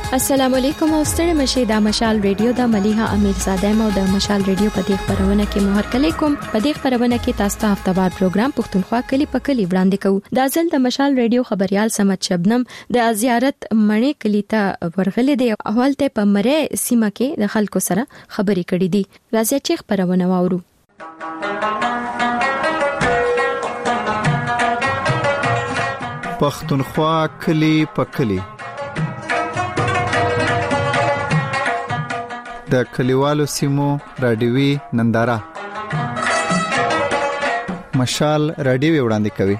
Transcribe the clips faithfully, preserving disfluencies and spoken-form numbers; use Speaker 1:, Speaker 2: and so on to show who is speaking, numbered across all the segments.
Speaker 1: السلام علیکم او ستړي مشه د مشال ریډیو د مليحه امیر زاده مو د مشال ریډیو په دې خبرونه کې مهر کلی کوم په دې خبرونه کې تاسو ته هفتهوار پروګرام پښتونخوا کلی په کلی وړاندې کوو د ځل د مشال ریډیو خبريال سمت شبنم د زیارت مڼې کلی ته ورغلې دی اول ته په مړې سیمه کې د خلکو سره خبرې کړې دي راځي چې خبرونه واورو
Speaker 2: پښتونخوا کلی په کلی د کلیوالو سیمو رادیوي ننداره مشال رادیو وړاندې کوي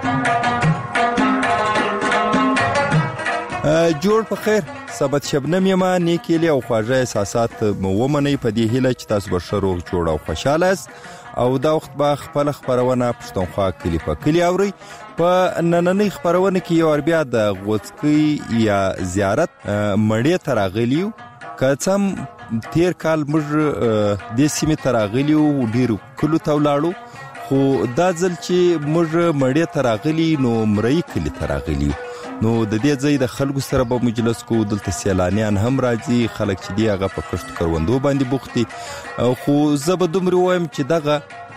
Speaker 3: جوړ په خیر سبت شبنم یما نیکیلی او خواږه احساسات مومنې په دې هیله چې تاسو به شروع جوړ او خوشاله است او دا وخت به خپل خبرونه پښتونخوا کلی په کلی اوري په نننۍ خبرونه کې یو بیا د غوڅکی یا زیارت مړې تراغلیو کڅم تیر کال موږ د سیمه تراغلیو ډیرو کلو تولاړو خو دا ځل چې موږ مړې تراغلی نو مړی کلی تراغلیو نو د دې ځای د خلکو سره به مجلس کو دلته سیلانیان هم راځي خلک چې دی هغه په کښت کروندو باندې بوختي خو زه به دومره وایم چې دغه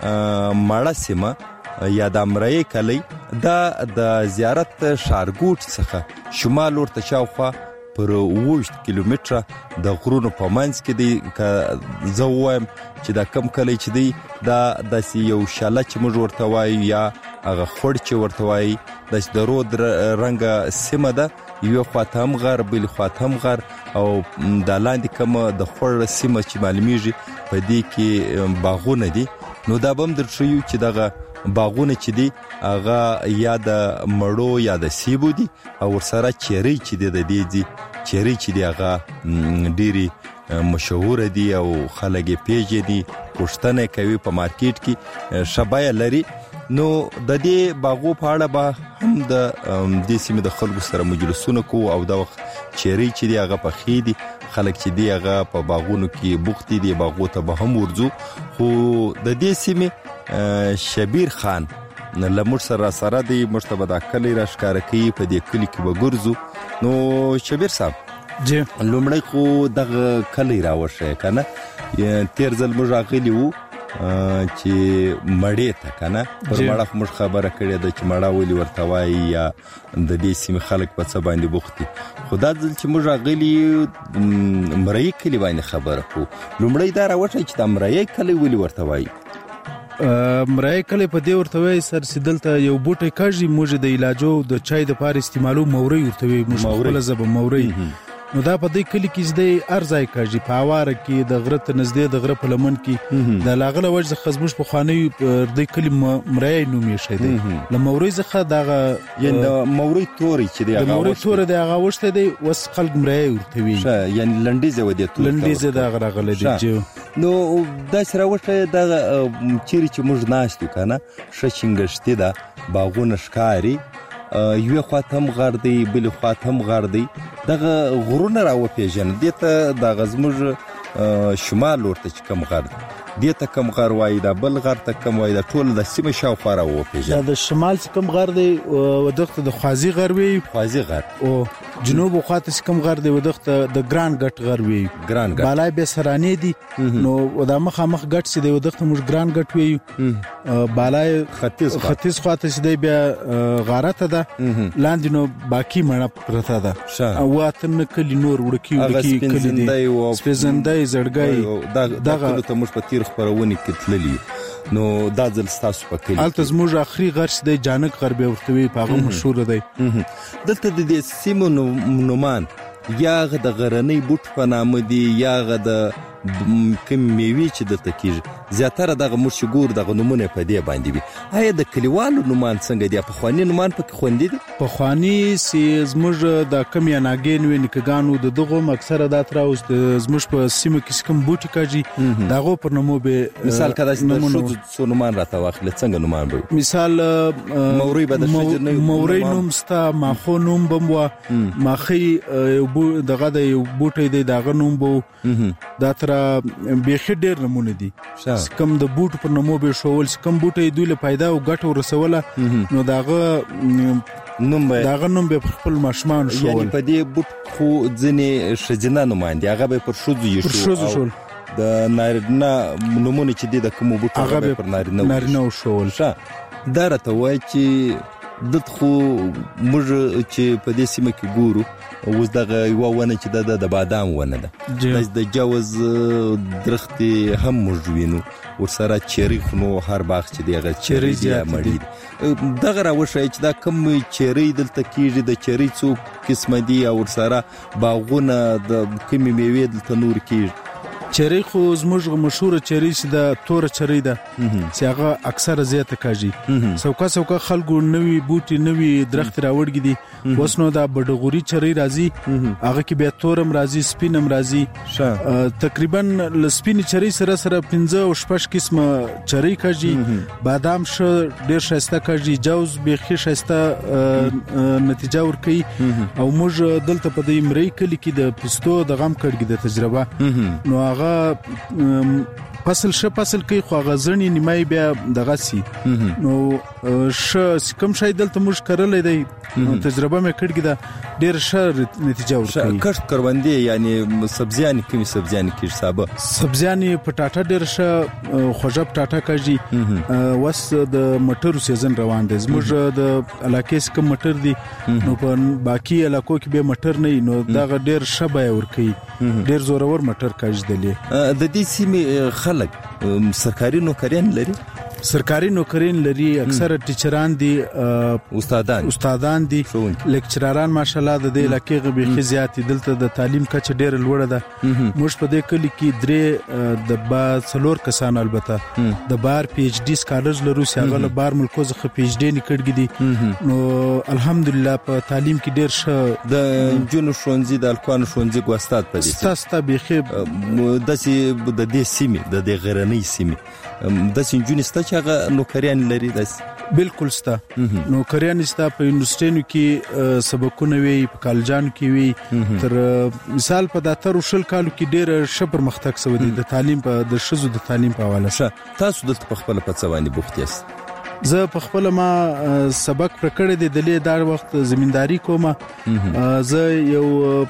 Speaker 3: مړه سیمه یا د امرای کلی دا د زیارت شارګوټ څخه شمال ورته شاوخوا پر وشت کیلومتره د غرونو په منځ کې دی که زه وایم چې دا کم کلی چې دی دا داسې یو شاله چې موږ ورته وایو یا هغه خړ چې ورته وایي داسې د رود رنګه سیمه ده یو خواته هم غر بل خواته هم غر او د لاندې کومه د خړ سیمه چې معلومیږي په دې کې باغونه دي نو دا بم درشيو چې دغه باغونه چې دي هغه یا د مړو یا د سیبو دي او ورسره چيري چې دي د دې دي چيري چې دي هغه ډيري مشهور دي او خلک پیژني پښتنه کوي په مارکیټ کې شبای لري نو د دې باغو په اړه به هم د دې سیمه د خلکو سره مجلسونه کو او د وخت چيري چې دي هغه په خېدي خلک چې دی هغه په باغونو کې بوختي دي باغو ته به هم ورځو خو د دې سیمه شبیر خان لمر سره سره دی مرتبه د کلی راشکار کوي په دې کلی کې وګرځو نو شبیر صاحب
Speaker 4: جی
Speaker 3: لومړی خو دغه کلی راوشه کنه تیر ځل موږ راغلی وو چې مړې ته کنه پر مړه موږ خبره کړې ده چې مړه ولي ورته وایي یا د دې سیمه خلک په څه باندې بوختي خدا ځل چې موږ راغلی مړې کلی باندې خبره کو لومړی دا راوشه چې د مړې کلی ولي ورته وایي
Speaker 4: مړې کلی په دې ورته وایي سر سیدلته یو بوټي کاږي موږ د علاجو د چای د پاره استعمالو موري ورته وایي موږ خپل زب موري نو دا په دې کلی کې زده ارزای کاږي په اواره کې د غره ته نږدې د غره په لمن کې د لاغله وجه خزمش په خاني د کلی مړی نومې شه دی لموري ځخه دغه
Speaker 3: یعنی د موري توري چې دی
Speaker 4: هغه موري توري دی هغه وشته دی وس خلک مړی ورته وي
Speaker 3: یعنی لنډیزه ودی تور
Speaker 4: لنډیزه د غره غله دی
Speaker 3: نو دا سره وشته د چیرې چې موږ ناشتو کنه شچنګشتي دا باغونه ښکاری یو خاتم غر دی بل خاتم غر دی دغه غرونه راو پیژن دته د غزمج شمال ورته کم غر دته کم غر وای دا بل غر ته کم وای دا ټول د سیمه شاوخوا راو پیژن
Speaker 4: د شمال کم غر دی ودغه د خوازي غر وی
Speaker 3: خوازي غر
Speaker 4: او جنوب خواته کم غر دی ودغه د ګران غټ غر وی
Speaker 3: ګران غټ
Speaker 4: بالای به سرانه دی نو د مخه مخ غټ سي دی ودغه موږ ګران غټ وی بالای
Speaker 3: ختیځ
Speaker 4: ختیځ خواته دی بیا غارته ده لاندې نو باقی مړه پرته ده او واتن کلی نور وړکی وړکی کلی دی سپزندای زړګای
Speaker 3: دغه ته موږ په تیر خبرونه کې تللی نو دا ځل تاسو پکې
Speaker 4: الته زموږ اخري غرش دی جانک غربي ورتوي پاغه مشهور دی
Speaker 3: دلته د سیمو نومان یا د غرنۍ بوټ په نامه دی یا د کوم میوي چې دلته کېږي زیاتره دغه مرشګور دغه نمونه په دی باندې وي آیا د کلیوالو نومان څنګه دی په خواني نومان په خوندې دي
Speaker 4: په خواني سي زموږ د کم یا ناګین وین کګانو د دغه اکثره د تراوس د زموږ په سیمه کې کوم بوټي کاږي دغه پر نمو به
Speaker 3: مثال کدا چې څو نومان راته واخل څنګه نومان به
Speaker 4: مثال
Speaker 3: موري به د شجر نه
Speaker 4: موري نوم ستا ماخو نوم بموا ماخي دغه د بوټي دی دغه نوم بو دا تر بیخي ډېر نمونه دي کم د بوټ پر نمو به شوول کم بوټي دوی له پیدا او ګټو رسوله نو داغه
Speaker 3: نوم به
Speaker 4: دا غنوم به خپل ماشمان شو
Speaker 3: یعنی په دې بوت خو ځنې شجنه نوماندي هغه به پر شوزو یې
Speaker 4: پر شوزو شول
Speaker 3: د نارینه نمونه چې د کوم بوت هغه پر نارینه
Speaker 4: نارینه شول
Speaker 3: ښه دا راته وایي چې د خو موږ چې په دې سیمه کې ګورو اوس دغه یو ونه چې د د بادام ونه ده د جوز درختې هم موږ وینو ورسره چیرې خو هر باغ چې دغه چیرې زیات مړي دغه راوښه چې دا کوم چیرې دلته کېږي د چیرې څو قسمه دي او ورسره باغونه د کومې میوې دلته نور کېږي
Speaker 4: چری خو زموږ مشهور چری چې د تور چری ده چې هغه اکثره زیاته کاږي سوکا سوکا خلکو نوی بوټي نوی درخت راوړګي دي وسنو دا بډغوري چری راځي هغه کې به تورم راځي سپینم راځي تقریبا لسپین چری سره سره پنځه او شپږ قسمه چری کاږي بادام ش ډیر شایسته کاږي جوز به شایسته نتیجه ورکي او موږ دلته په دې مری کلی کې د پستو د غم کړګي د تجربه نو هغه فصل ش فصل کې خو غزنی نیمای بیا دغه سي نو ش کوم شای دلته موږ کړلې دی تجربه مې کړګی دا ډیر ښه نتیجه ورکړي
Speaker 3: کښت کروندې یعنی سبزیان کومي سبزیان کې حساب
Speaker 4: سبزیان پټاټا ډیر ښه خوږه پټاټا کاږي وس د مټرو سیزن روان دی زموږ د علاقې کوم مټر دي نو په باقي علاقو کې به مټر نه نو دا ډیر ښه بای ورکړي ډیر زورور مټر کاږي دلی
Speaker 3: د دې سیمې خلک سرکاري نوکریان لري
Speaker 4: سرکاري نوکرین لري اکثره ټیچران دي
Speaker 3: استادان
Speaker 4: استادان دي لیکچراران ماشاءالله د دې علاقې غبي زیات دلته د تعلیم کچه ډیر لوړه ده موږ په دې کلی کې درې د با څلور کسان البته د بار پی ایچ ډی سکالرز لرو چې هغه بار ملکو ځخه پی ایچ ډی نکړګي دي نو الحمدلله په تعلیم کې ډیر ښه
Speaker 3: د جنو شونځي د الکوان شونځي کو استاد پدې
Speaker 4: تاسو به
Speaker 3: داسې د دې سیمې د دې غرنۍ سیمې د سنجونستا چې هغه نوکریان لري داس
Speaker 4: بالکل ستا نوکریان ستا په یونیورسيټونو کې سبقونه وی په کالجانو کې وی تر مثال په داتر وشل کالو کې ډېر شپر مختک سو دي د تعلیم په د شزو د تعلیم په حواله
Speaker 3: تاسو دلته په خپل پڅوانی بوخت یاست
Speaker 4: زه په خپل ما سبق پر کړی دی د لې دار وخت زمینداری کوم زه یو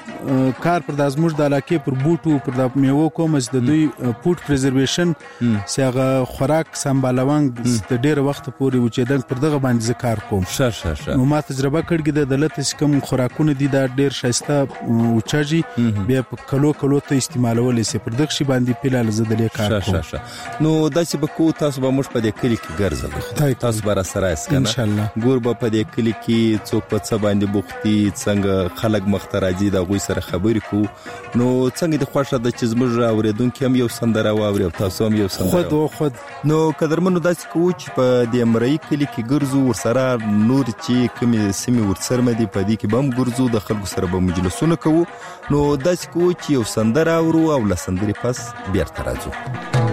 Speaker 4: کار پر د ازموږ د علاقې پر بوټو پر د میوه کوم چې د دوی فود پریزرویشن سیغه خوراک سمبالوانګ د ډیر وخت پورې وچېدل پر دغه باندې کار کوم
Speaker 3: شه شه شه
Speaker 4: نو ما تجربه کړګی د دلته کوم خوراکونه دي دا ډیر شایسته اوچاږي بیا په کلو کلو ته استعمالول سي پر دغه شی باندې پیلال زدلې کار کوم
Speaker 3: شه شه نو داسې به کو تاسو به مش په دې کلی کې ګرځل تاسو بار سره اس کنه
Speaker 4: ان شاء الله
Speaker 3: ګور به په دې کلی کې څوک په څه باندې بوختي څنګه خلک مختراجي د غوي سره خبرې کو نو څنګه د خوښه د چیز مر اوریدونکو هم یو سندره واوري تاسو هم یو سندره
Speaker 4: خود خود
Speaker 3: نو قدرمنو داسې کو چې په دې امرای کلی کې ګرځو ورسره نور چې کومې سیمې ورسره مدي په دې کې بم ګرځو د خلکو سره به مجلسونه کوو نو داسې کو چې یو سندره اورو او لسندري پس بیرته راځو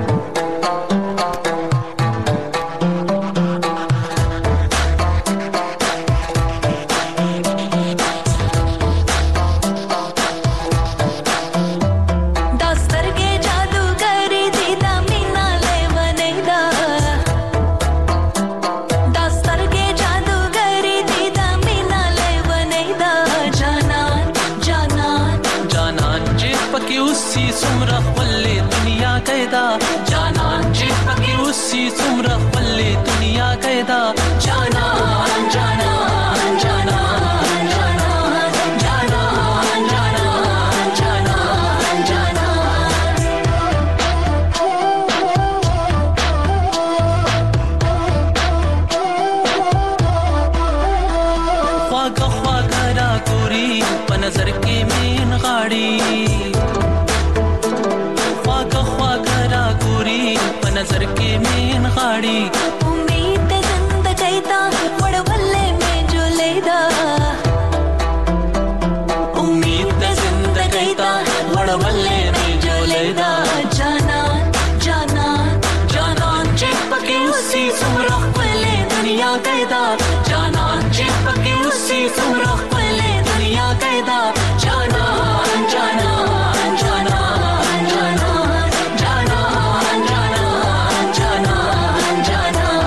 Speaker 5: Jana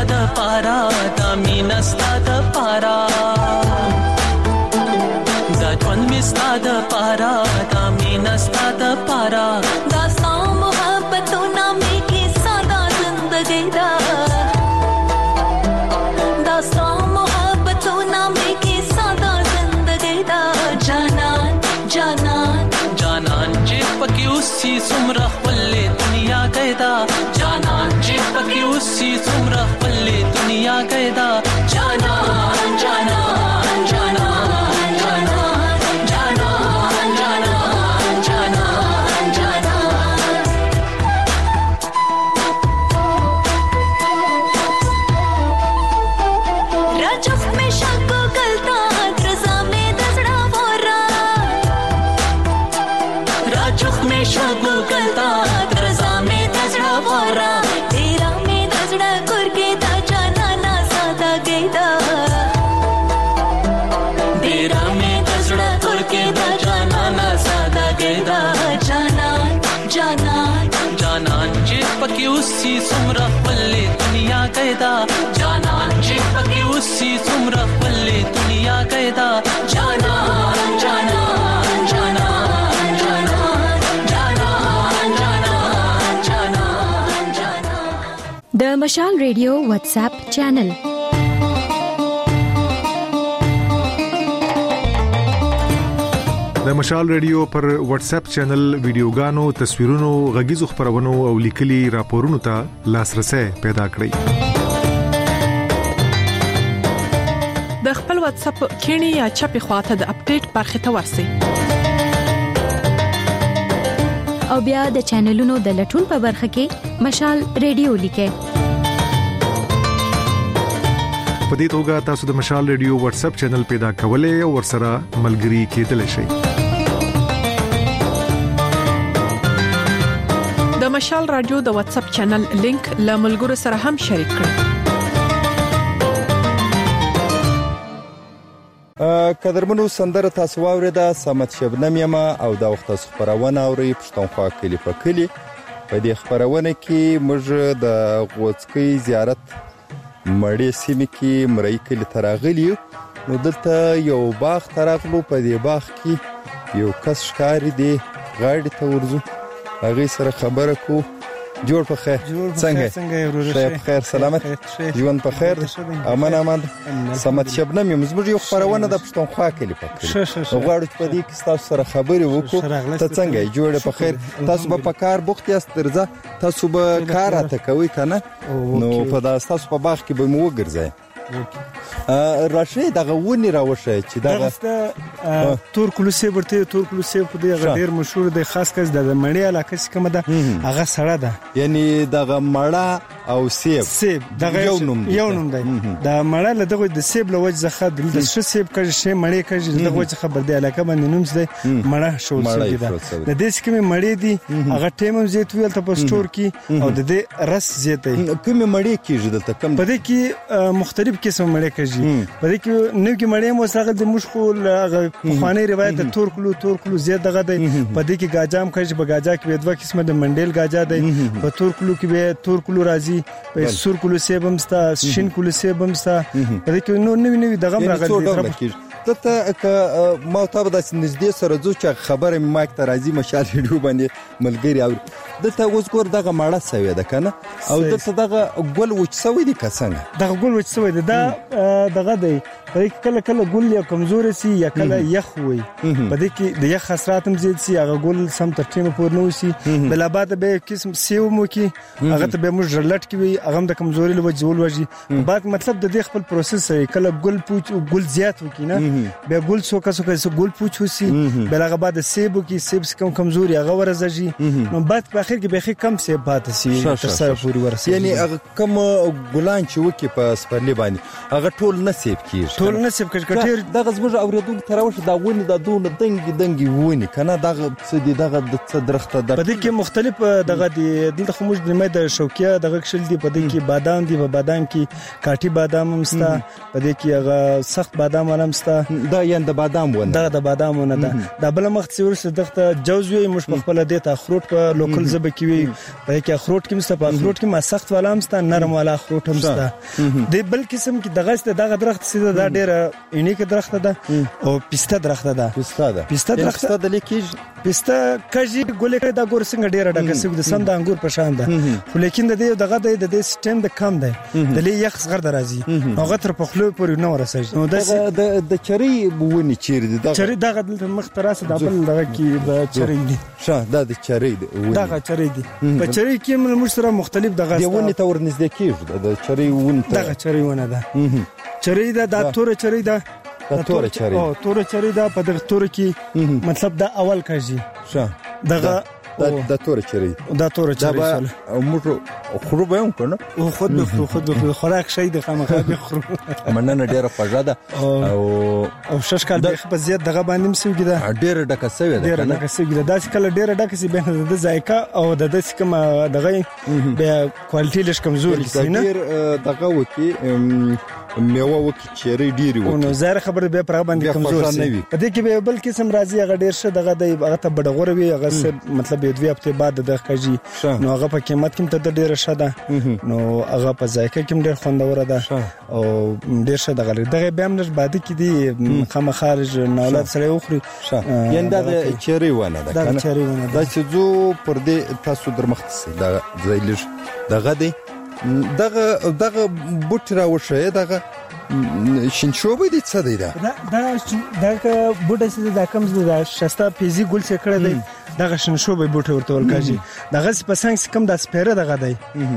Speaker 5: د پارا دا مینا ستا د پارا دا ژوند می ستا د پارا دا مینا ستا د پارا دا ستا محبتونه می کې ساده زندګی دا دا ستا محبتونه می کې ساده زندګی دا جانان جانان جانان چې پکې اوسې څومره خپلې دنیا گیدا جانان چې پکې اوسې څومره خپلې دنیا گیدا جانان جانان جانان جانان جانان جانان جانان جانان راجف میں شک گلتا رضا میں دزڑا ورا راجف میں شک گلتا رضا میں دزڑا ورا تیرا میں دزڑا کر کے دا جانانا سادا گیدا تیرا میں دزڑا کر کے دا جانانا سادا گیدا جانان جانان جانان چې پکې اوسې څومره خپلې دنیا گیدا جانان چې پکې اوسې څومره خپلې دنیا گیدا جانان جانان جانان جانان جانان جانان جانان جانان
Speaker 1: د مشال ریډیو واتس اپ چینل
Speaker 6: د مشال ریډیو پر واتس اپ چینل ویډیوګانو، تصویرونو، غږیزو خبرونو او لیکلي راپورونو ته لاسرسي پیدا کړئ.
Speaker 7: د خپل واتس اپ کینی یا چپی خواته د اپډیټ برخه ته ورسئ
Speaker 1: او بیا د چینلونو د لټون په برخه کې مشال ریډیو لیکئ.
Speaker 6: په دې توګه تاسو د مشال ریډیو واتس اپ چینل پیدا کولای او ورسره ملګري کېدلی شئ.
Speaker 7: د مشال رادیو د واتس اپ چینل لینک له ملګرو سره هم شریک کړئ.
Speaker 3: قدرمنو سندره تاسو واوریده سمت شبنم یما او دا وخت تاسو خبرونه اوري پښتونخوا کلی په کلی. په دې خبرونه کې موږ د غوڅکۍ زیارت مړې سیمې کې مرای کلی تراغلی نو دلته یو باغ تراغلو. په دې باغ کې یو کس ښکاری دی غاړې ته ورځو هغه سره خبره کو. جوړ په خیر څنګه څنګه په خیر سلامت ژوند په خیر امان امان. سمت شبنم یم زموږ یو خبرونه د پښتونخوا کلی په کلی غواړو چې په دې کې تاسو سره خبرې وکړو. ته څنګه جوړ په خیر تاسو به په کار بوخت یاست درځه تاسو به کار اته کوي کنه نو په تاسو په باغ کې به مو وګرځي راشه دغه ونی راوشه چې دغه
Speaker 8: تور کلوسه ورته تور کلوسه په دې غډیر مشهور دی خاص کس د مړی علاقه چې کومه ده هغه سړه ده
Speaker 3: یعنی دغه مړه او سیب
Speaker 8: سیب دغه یو نوم دی یو نوم دی د مړه له دغه د سیب له وجه ځخه د ش سیب کړي شی مړی کړي دغه وجه خبر دی علاقه باندې نوم دی مړه شو سیب ده د دې کومه مړی دی هغه ټیمم زیات ویل ته په سٹور کې او د دې رس زیات دی
Speaker 3: کومه مړی کېږي دلته کم
Speaker 8: په دې کې مختلف قسم مړی کېږي په دې کې نو کې مړی مو سره د مشخول خواني روایت د تور کلو تور کلو زیات دغه دی په دې کې گاجام کېږي په گاجا کې دوه قسمه د منډیل گاجا دی په تور کلو کې به تور کلو راځي په سور کلو سیبم ستا شین کلو سیبم ستا په دې کې نو نو نو دغه راغلي
Speaker 3: ته که ما ته به د نږدې سره ځو چې خبره ما ته راځي مشال ریډیو باندې ملګری او دته اوس ګور دغه ماړه سوي ده کنه او دته دغه ګل وچ سوي دي کسانه
Speaker 8: دغه ګل وچ سوي ده دا دغه دی کله کله ګل یا کمزور سي یا کله یخ وي په دې کې د یخ خسرات هم زیات سي هغه ګل سم تر ټیمه پور نو سي بل بعد به قسم سیو مو کې هغه ته به موږ جلټ کې وي هغه د کمزوري له وجول وږي بعد مطلب د دې خپل پروسس دی کله ګل پوچ او ګل زیات وکینه به ګل سوکا سوکا سو ګل پوچ وسی بل هغه بعد سیبو کې سیب کم کمزوري هغه ورزږي نو بعد په اخر کې به کم سیب پات سي تر سره پوری ورسي
Speaker 3: یعنی هغه کم ګلان چې وکي په سپرلی باندې هغه ټول نصیب کیږي
Speaker 8: ټول نصیب کټیر
Speaker 3: دغه زموږ اوریدونکو تراوشه دا ونی د دون دنګي دنګي ونی کنه دغه څه دي دغه د څه درخته د
Speaker 8: په دې کې مختلف دغه دي دلته خموش د مې د شوکیا دغه شل دي په دې کې بادام دي په بادام کې کاټي بادام هم ستا په دې کې هغه سخت بادام هم ستا
Speaker 3: دا یان د بادام ونه
Speaker 8: دا د بادام ونه ده. دا بل مخ څور څه دغه جوز وي مش په خپل د ته اخروټ په لوکل زبه کې وي په کې اخروټ کې مست په اخروټ کې ما سخت والا مست نرم والا اخروټ مست د بل قسم کې دغه ست دغه درخت سیده دا ډیره یونیک درخت ده او پیسته درخت ده.
Speaker 3: پیسته ده
Speaker 8: پیسته درخت ده د لیکيج پیسته کجی ګولې دا ګور څنګه ډیره ډکه سګ د سم د انګور په شان ده خو لیکن د دې دغه د دې سیستم د کم ده د لې یخ صغر درازي هغه تر په خلو پورې نو ورسېږي. نو
Speaker 3: د د چری بونی چیرې دغه
Speaker 8: چری دغه د مخ تراسه د بل دغه کې د چری دي
Speaker 3: شه دا د چری
Speaker 8: دغه چری دي په چری کې موږ سره مختلف دغه
Speaker 3: دی ونی تور نږدې کیږي د چری ون
Speaker 8: دغه چری ونه ده چری ده د تور چری ده
Speaker 3: د تور چری
Speaker 8: او تور چری ده په دغه تور کې مطلب دا اول کاږي
Speaker 3: شه
Speaker 8: دغه
Speaker 3: د تور چری
Speaker 8: دا تور چری
Speaker 3: او موږ خرو به هم کنه
Speaker 8: او خود به خود به خوراک شي د خامخا به خرو
Speaker 3: مننه ډیره خوږه ده او
Speaker 8: او شش کال به په زیات دغه باندې مسوګی ده
Speaker 3: ډیره ډکه سوي ده
Speaker 8: ډیره ډکه سوي ده داسې کله ډیره ډکه سي به د ذایقه او د داسې کوم دغه به کوالټي لږ کمزوري سي نه
Speaker 3: ډیر دغه وکی میوه وکی چری ډیری وکی
Speaker 8: نو زهر خبر به پر باندې کمزور سي په دې کې به بل قسم راځي هغه ډیر شه دغه د هغه ته بډغور وي هغه مطلب دوی هفته بعد د کجی نو هغه په قیمت کې ته ډیر شه ده نو هغه په ذایقه کې ډیر خوندور ده او ډیر شه دغه دغه به هم نش بعد کې دي خامہ خارج نولات سره وخوري
Speaker 3: یعنی دا چری ونه ده
Speaker 8: دا چری ونه
Speaker 3: دا چې زو پر دې تاسو درمخته دا زایلش دغه دی دغه دغه بوټ راوشه دغه شینشوبه دي څه دی دا
Speaker 8: دا دغه بوټ چې دا کوم د شسته پیزي ګل څخه کړی دی دغه شینشوبه بوټ ورته ولکاږي دغه په څنګه کم د سپیره دغه دی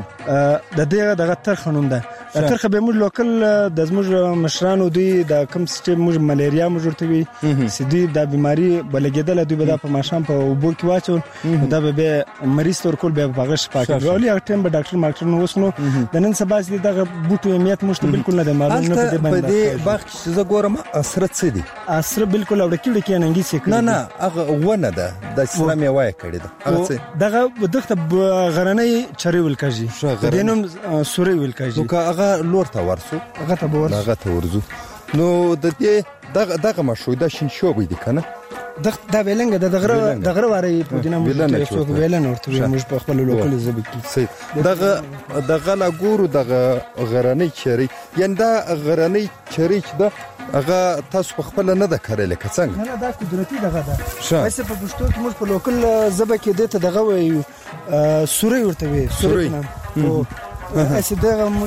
Speaker 8: د دې دغه ترخنوم ده ترخه به موږ لوکل د زموږ مشرانو دوی د کوم سیستم موږ ملیریا موږ ورته وي سدي د بیماری بلګیدل دوی به په ماشام په وبو کې واچول دا به مریض تر کول به بغش پاکي ولې هغه ټیم به ډاکټر ماکټر نو وسنو د نن سبا دغه بوټو اهمیت مشته بالکل نه ده معلوم نه
Speaker 3: په دې باغ کې زه ګورم اثر څه دي
Speaker 8: اثر بالکل اورډ کې کې ننګي سي
Speaker 3: نه نه هغه ونه ده د اسلامي وای کړی ده هغه څه
Speaker 8: دغه دغه غرنۍ چری ولکاږي دینم سوري ولکاږي
Speaker 3: نو هغه لور ته ورسو
Speaker 8: هغه ته ورسو
Speaker 3: هغه ته ورزو نو د دې دغه دغه مشوي د شینشوبې دي کنه
Speaker 8: دغه د ویلنګ د دغه دغه واري په دینه موږ ویلن ورته موږ په خپل لوکل زبې
Speaker 3: کې دغه دغه لا ګورو دغه غرنۍ چری یعنی دا غرنۍ چری چې ده هغه تاسو په خپل نه ده کړل که څنګه
Speaker 8: نه دا قدرتي دغه ده وایسه په پښتو کې موږ په لوکل زبې کې دته دغه وایو سوري ورته وي سوري او اسې دغه موږ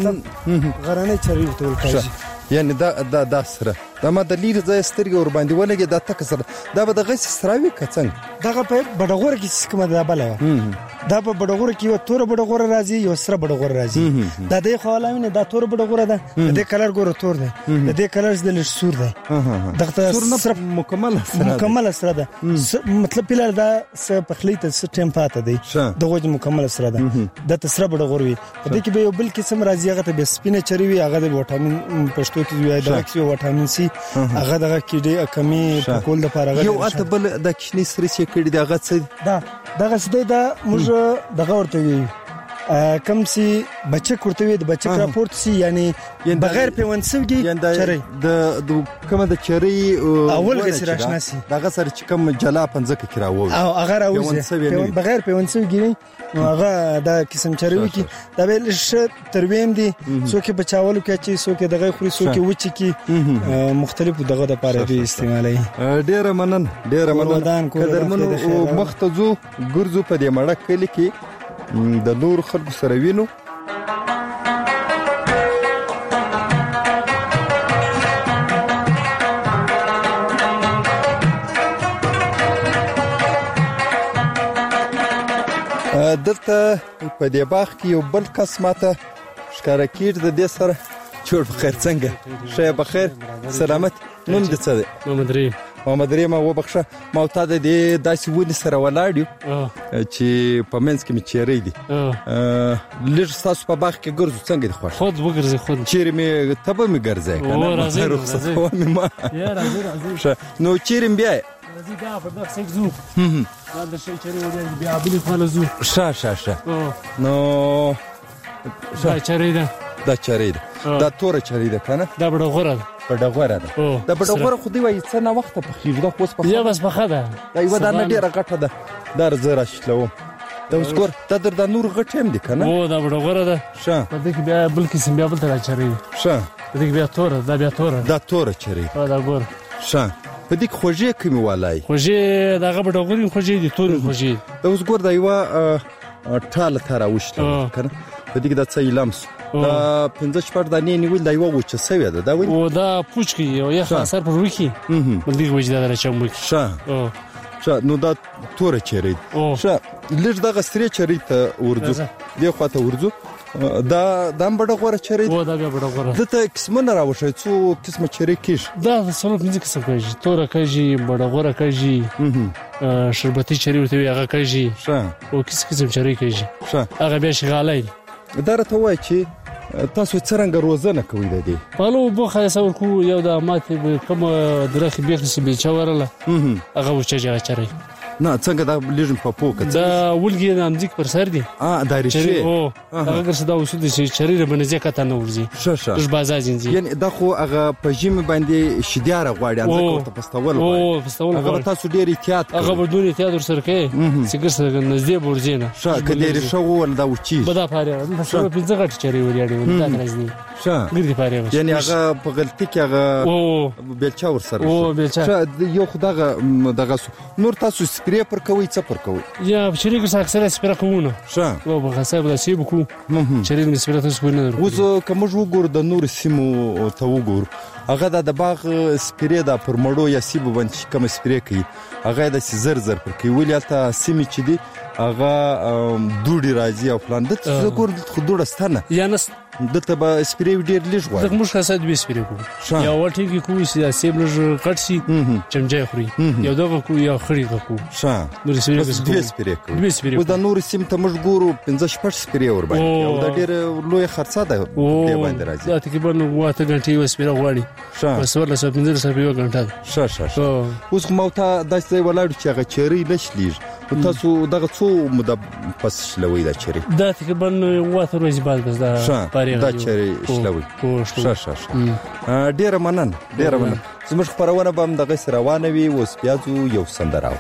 Speaker 8: غرنۍ چری ورته ولکاږي
Speaker 3: یعنی دا دا دا سره دا ما د لیر ځای سترګې ور باندې ولګي دا تک سره دا به د غس سراوي کڅنګ
Speaker 8: دغه په بډغور کې کومه دا بل دا په بډغور کې یو تور بډغور راځي یو سره بډغور راځي دا د خلاوینه دا تور بډغور ده د کلر ګور تور ده د دې کلر د لږ سور ده دغه سور
Speaker 3: مکمل
Speaker 8: مکمل سره ده مطلب پیلر دا په خلیته سټیم پاته دی دغه مکمل سره ده د تسره بډغور وي په دې کې به یو بل قسم راځي هغه ته به سپینه چری وي هغه د وټامین پښتو کې وي دا کې وټامین سي هغه دغه کې ډېر کمی په کول د پاره
Speaker 3: یو اته بل د کشنی سری چې کړي دغه څه
Speaker 8: دا دغه څه دا موږ دغه ورته وي کم سي بچک ورته وي د بچک راپورت سي یعنی بغیر پیوندسوږي چری
Speaker 3: د کومه د چری
Speaker 8: اول غسر آشنا سي
Speaker 3: دغه سره چې کوم جلا پنځکه کې راووي
Speaker 8: او هغه راوځي بغیر پیوندسوږي هغه دا قسم چری وي کی دا به ش ترویم دي څوک بچاولو کې چې څوک دغه خوري څوک وچی کی مختلف دغه د پاره به استعمالي
Speaker 3: ډیر منن ډیر منن قدرمنو مختزو ګرځو په دې مړه کلی کې د نور خلکو سره وینو دلته په دې باغ کې یو بل کس ماته ښکارا کېږي د دې سره جوړ بخیر څنګه شه بخیر سلامت نوم دې څه دی
Speaker 9: محمد رحیم
Speaker 3: محمد رحیم وبخښه ما ته د دې داسې ونی سره ولاړ یو چې په منځ کې مې چیرې دي لږ تاسو په باغ کې ګرځو څنګه دي خوښ
Speaker 9: خود وګرځي خود
Speaker 3: چیرې مې تبه مې ګرځي کنه
Speaker 9: راځي
Speaker 3: رخصت کوم ما
Speaker 9: یا راځي راځي
Speaker 3: نو چیرې بیا
Speaker 9: راځي دا په دغه څنګه زو دا د شي چیرې ودی بیا بل خپل زو
Speaker 3: شه شه شه نو
Speaker 9: دا چیرې ده
Speaker 3: دا چیرې ده دا تور چیرې ده کنه
Speaker 9: دا بډه غره
Speaker 3: بډغوره ده د بډغوره خو دی وایي څه نه وخته پخېږي دا خو اوس پخه
Speaker 9: یا بس پخه ده
Speaker 3: دا یوه دانه ډېره غټه ده دا زه راشلوم دا اوس ګور دا در دا نور غټ هم دی که نه
Speaker 9: او دا بډغوره ده
Speaker 3: ښه
Speaker 9: په دې کې بیا بل قسم بیا بل ته راچرېږي
Speaker 3: ښه
Speaker 9: په دې کې بیا توره دا بیا توره
Speaker 3: دا توره چرې
Speaker 9: دا ګور
Speaker 3: ښه په دې کې خوږې کومې والای
Speaker 9: خوږې دغه بډغورې خوږې دي تورې خوږې
Speaker 3: دا اوس ګور دا یوه ټاله ته راوشله که نه په دې کې دا څه ایلام سو دا پنځه شپږ دانې نیول دا یوه وچه سوې ده دا ولې
Speaker 9: او دا پوچ کې یو یخ اثر پر وکي بل دې وجه دا راچم وکي
Speaker 3: ښه ښه نو دا توره چرې ښه لږ دغه سرې چرې ته ورځو دې خواته ورځو دا دا بډغوره چرې
Speaker 9: او دا بیا بډغوره
Speaker 3: دته قسمونه راوښی څو قسمه چرې کېږي
Speaker 9: دا څلور پنځه قسم کېږي توره کېږي بډغوره کېږي شربتي چرې ورته وي هغه کېږي
Speaker 3: ښه
Speaker 9: او کس قسم چرې کېږي
Speaker 3: ښه
Speaker 9: هغه بیا شغالای
Speaker 3: دا راته وایي چې تاسو څرنګه روزنه کوئ د دې
Speaker 9: پالو بوخه څور کو یو د ماته کوم درخه بیخ سی بیل چورله هغه وچه چرې
Speaker 3: نه څنګه دا لږم په پوکه
Speaker 9: دا ولګي د امځک پر سر دي
Speaker 3: ا دا ریشه
Speaker 9: او هغه ګرځي دا وسود چې چرې ربنه ځکه ته نه ورځي
Speaker 3: ښه ښه
Speaker 9: د بازار جنځي
Speaker 3: یعنی دا خو هغه په جیم باندې شیداره غواړي ځکه ورته پستول
Speaker 9: او پستول
Speaker 3: هغه تاسو ډیر احتیاط
Speaker 9: هغه بدون احتیاط ورسره کوي چې ګرځي نږدې ورځي نه
Speaker 3: ښه کله ریشه ول دا وچی
Speaker 9: بدا پاره د څو پنځه غټ چرې وریاړي دا راځي
Speaker 3: ښه
Speaker 9: ګرځي پاره
Speaker 3: یعنی هغه په غلطي کې هغه بیلچا ورسره
Speaker 9: او بیلچا
Speaker 3: یو خدغه دغه نور تاسو سپری پر کوي څه پر کوي
Speaker 9: یا شریک سره اکثر سپری کوونه
Speaker 3: ښه
Speaker 9: او په حساب د سیب کو شریک د سپری تاسو نه
Speaker 3: اوس کوم وګور د نور سیمو ته وګور هغه د باغ سپری د پر مړو یا سیب باندې کوم سپری کوي هغه د زر زر پر کوي ولته سیمې چې دی هغه دوړي راځي او پلان د څه ګور خو دوړه ستنه
Speaker 9: یا نس
Speaker 3: دته به سپری ډیر لږ غواړي
Speaker 9: دغه مش خاصه دوی سپری کو یا وټی کې کوی سیاسي بلج کټ سي چمچای خوري یو دغه کو یا خړی کو
Speaker 3: ښه
Speaker 9: نور سپری
Speaker 3: دوی سپری کو
Speaker 9: دوی سپری
Speaker 3: و د نور سیم ته مش ګورو پنځه شپږ سپری ور باندې او د ډیر لوی خرڅه ده دی باندې راځي
Speaker 9: دا تقریبا واته غنټي و سپری غواړي
Speaker 3: ښه
Speaker 9: وسوله سو پنځه سپری یو غنټه
Speaker 3: ښه ښه اوس مو ته داسې ولاړ چې هغه چری نشلیږي تاسو دغه څو مده پس شلوي دا چری
Speaker 9: دا تقریبا واته ورځې بعد بس دا
Speaker 3: پاره دا چری شلوي ښه ښه ډیره مننه ډیره مننه زموږ خبرونه به هم دغه روانه وي اوس بیا یو سندراو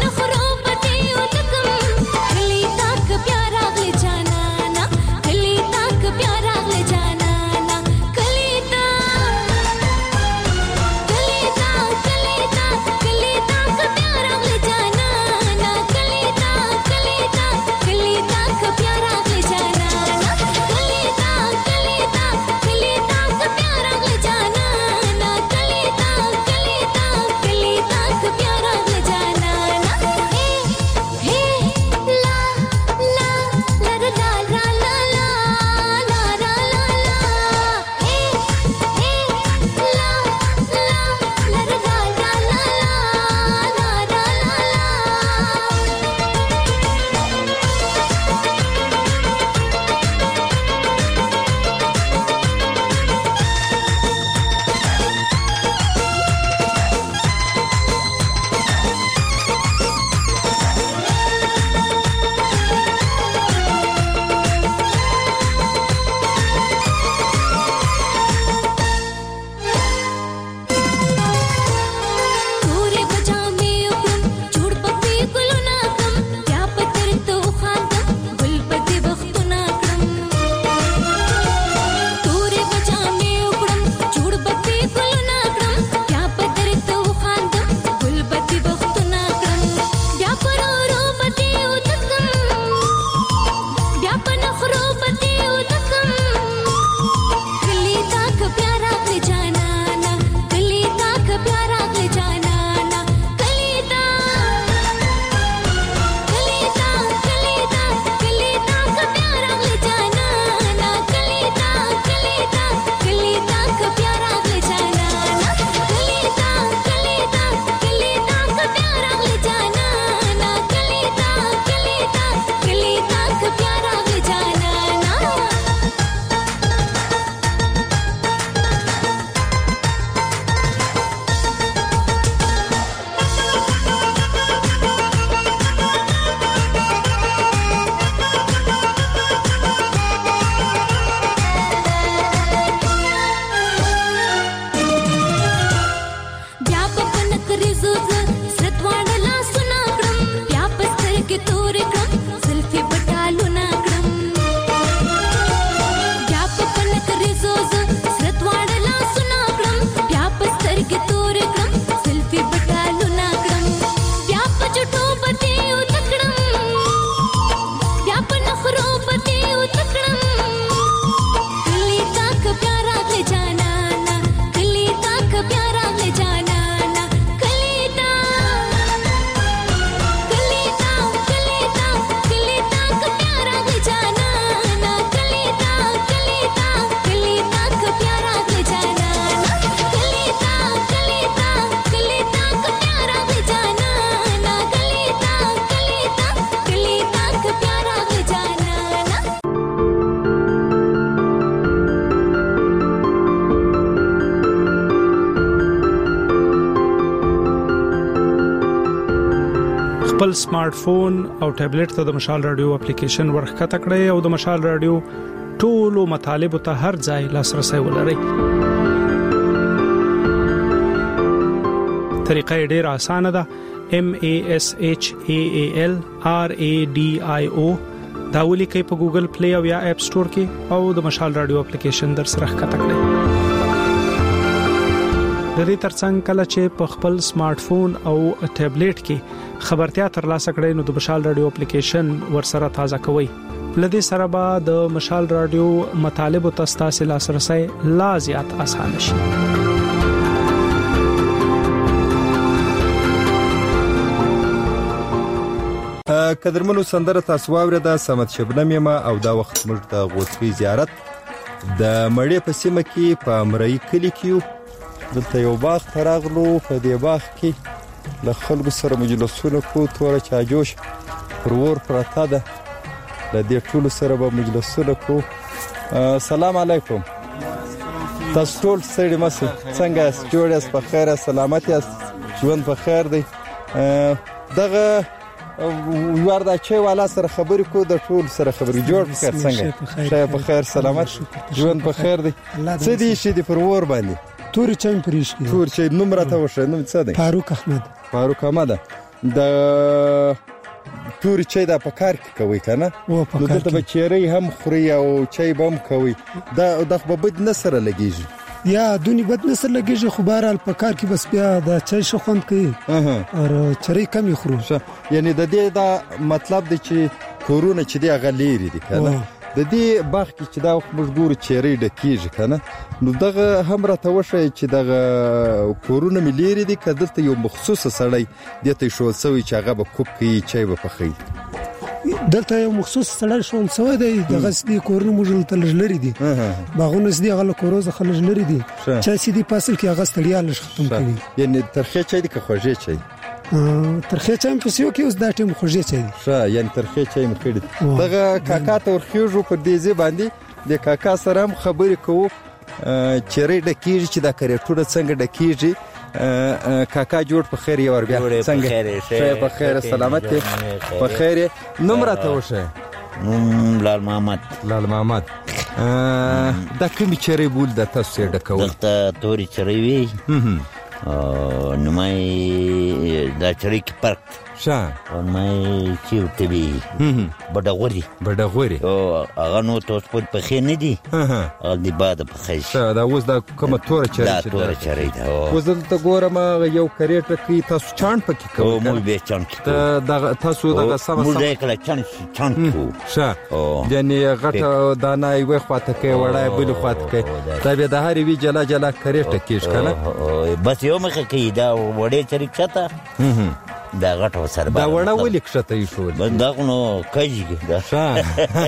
Speaker 10: प्यारा गले जाना ना गली خپل سمارټ فون او ټابلیټ ته د مشال رادیو اپلیکیشن ورخکته کړئ او د مشال رادیو ټولو مطالبه ته هر ځای لاسرسي ولرئ. طریقه ډیره اسانه ده. M A S H A A L R A D I O دا ولیکئ په ګوګل پلی او یا اپ سٹور کې او د مشال رادیو اپلیکیشن در سره ښکته کړئ. د دې ترڅنګ کله چې په خپل سمارټ فون او ټابلیټ کې خبرتیا ترلاسه کړئ نو د مشال رادیو اپلیکیشن ورسره تازه کوئ. لدې سره به د مشال رادیو مطالب او تاسو لاسرسي لا زیات اسانه شي.
Speaker 3: قدرمنو سندره تاسو واورید سمت شبنم یما او دا وخت موږ د غوڅکي زیارت د مړې په سیمه کې په امرای کلی کې دلته یو باغ تراغلو. په دې باغ کې له خلکو سره مجلسونه کو تور چاجوش پرور پراته ده. د دې ټولو سره به مجلسونه کو. سلام علیکم. تاسو ټول سړي مسه څنګه است؟ جوړ است؟ په خیر است؟ سلامت است؟ ژوند په خیر دی؟ دغه وردا چې والا سره خبرې کو د ټول سره خبرې جوړ کړ. څنګه شای په خیر سلامت ژوند په خیر دی؟ څه دي شي د پرور باندې
Speaker 11: تور چایم پریش کی
Speaker 3: تور چې نوم راته وشه نوم څه دی؟
Speaker 11: فاروق احمد.
Speaker 3: فاروق احمد د تور چې دا په کار کې کوي کنه نو دلته بچری هم خوري او چای بم کوي دا د خبرت نه سره لګیږي
Speaker 11: یا دونی بد نسل لګیږي خو بهرال په کار کې بس بیا د چای شخوند کوي او چری کم یخرو.
Speaker 3: یعنی د دې دا مطلب دی چې کورونه چې دی غلیری دي کنه د دې باغ کې چې دا مجبور چری ډکیږي کنه نو دغه هم راته وشه چې دغه کورونه مليري دي کدلته یو مخصوص سړی دته شو سوي چې هغه به کوب کوي چای به پخې.
Speaker 11: دلته یو مخصوص سړی شول سوی دی دغه سدي کورونه مجل تلجلري دي باغونه سدي غل کوروزه خلجلري دي چای سدي پاسل کې هغه ستړیا لږ ختم کړي.
Speaker 3: یعنی ترخه چای دي که خوږه چای؟
Speaker 11: ترخه چای په سیو کې اوس دا ټیم خوږه چای دي.
Speaker 3: ښه یعنی ترخه چای مکړي. دغه کاکا ته ورخیږو په دې ځای باندې د کاکا سره هم خبرې کوو چیرې ډکیږي چې دا کریټونه څنګه ډکیږي. کاکا جوړ په خیر یو بیا څنګه شای په خیر سلامت په خیر. نوم راته وشه؟
Speaker 12: نوم لال محمد.
Speaker 3: لال محمد. دا کوم چیرې بول د تاسو ډکول؟
Speaker 12: دلته توري چیرې وی نو مې دا چیرې کې پرک
Speaker 3: شا
Speaker 12: او مې چې ته بي بډغوري
Speaker 3: بډغوري
Speaker 12: او هغه نو تاسو په خې نه دي او دی باد په خې
Speaker 3: شا دا اوس دا کومه تور چیرې
Speaker 12: دا تور چیرې دا
Speaker 3: اوس دلته ګورم یو کریټه کې تاسو چاند پکې کوو.
Speaker 12: او مو به چاند کې
Speaker 3: دا تاسو دا سم
Speaker 12: مو دې کله چاند چاند کو
Speaker 3: شا یعنی غټه دانا یو خواته کې وړای بل خواته کې دا به د هر وی جلا جلا کریټه کېش کنه
Speaker 12: بس یو مخه کې دا وړې چیرې کته دا غټو سره
Speaker 3: دا وړه ولې کښته یې شو
Speaker 12: دا نو کېږي دا
Speaker 3: ښه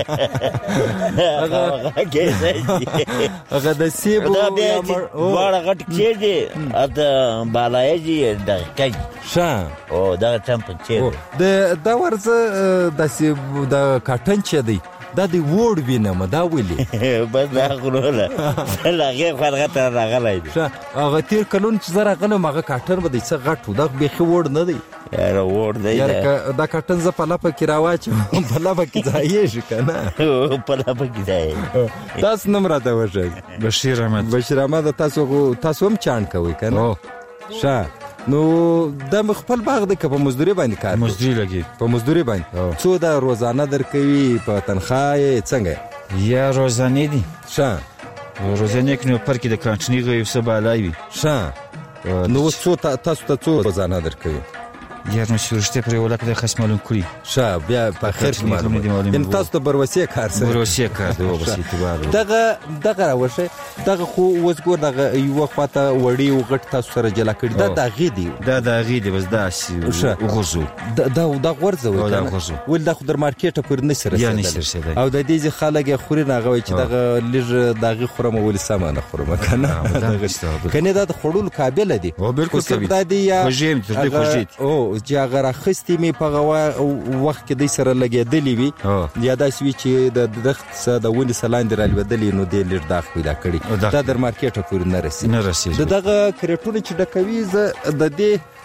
Speaker 12: هغه کېږي
Speaker 3: هغه د سیبو
Speaker 12: دا به وړه غټ کېږي اته بالایږي دا کېږي
Speaker 3: ښه
Speaker 12: او دا ټمپ چې
Speaker 3: د دا ورزه د سیبو د کاټن چې دی دا دی وړ وینم دا ولې
Speaker 12: بس دا غوړله لاغه فرغت راغلی
Speaker 3: ښه هغه تیر کلون چې زره غلم هغه کاټن به څه غټ دا به خو وړ نه دی
Speaker 12: یار وړ دی
Speaker 3: دا کاټن ز په لپه کې راواچ په لپه کې ځای شي کنه
Speaker 12: په لپه کې ځای
Speaker 3: تاسو نمبر راته وشه؟
Speaker 9: بشیر احمد.
Speaker 3: بشیر احمد تاسو تاسو هم چاند کوي کنه ښه نو د خپل باغ د په مزدوري باندې کار
Speaker 9: مزدوري لګي
Speaker 3: په مزدوري باندې څو دا روزانه درکوي په تنخواه څنګه
Speaker 9: یا روزانه دي؟
Speaker 3: ښه
Speaker 9: روزانه کې نو پر کې د کانټنی غوي څه بالای وي.
Speaker 3: ښه نو څو تاسو ته څو روزانه درکوي؟
Speaker 9: یا نو شورشته پر ولکه د خصم معلوم کړی.
Speaker 3: ښه بیا په خیر کې معلوم ان تاسو ته بروسیه کار سره
Speaker 9: بروسیه کار دی وبسیته
Speaker 3: دغه دغه راوشه دغه خو وسګور دغه یو خواته وړي او غټ تاسو سره جلا کړی دا دغه دی
Speaker 9: دا دغه دی بس دا وغوزو
Speaker 3: دا دا ورځو
Speaker 9: دا وغوزو
Speaker 3: ول د خو در مارکیټ پر نه سره او د دې خلک خوري نه غوي چې دغه لږ دغه خورم ول سامان خورم کنه کنه دا خړول قابل دی
Speaker 9: او بالکل
Speaker 3: دا دی یا
Speaker 9: خوجیم تر دې خوجیت
Speaker 3: او چې هغه راخستې می په وخت کې د سره لګېدلې وي یا دا سوي چې د دغه څه د ونی سلاندې را لویدلې نو د لړ داخ پیدا کړي دا در مارکیټ پورې نه رسي
Speaker 9: نه رسي
Speaker 3: دغه کریټونه چې ډکوي ز د دې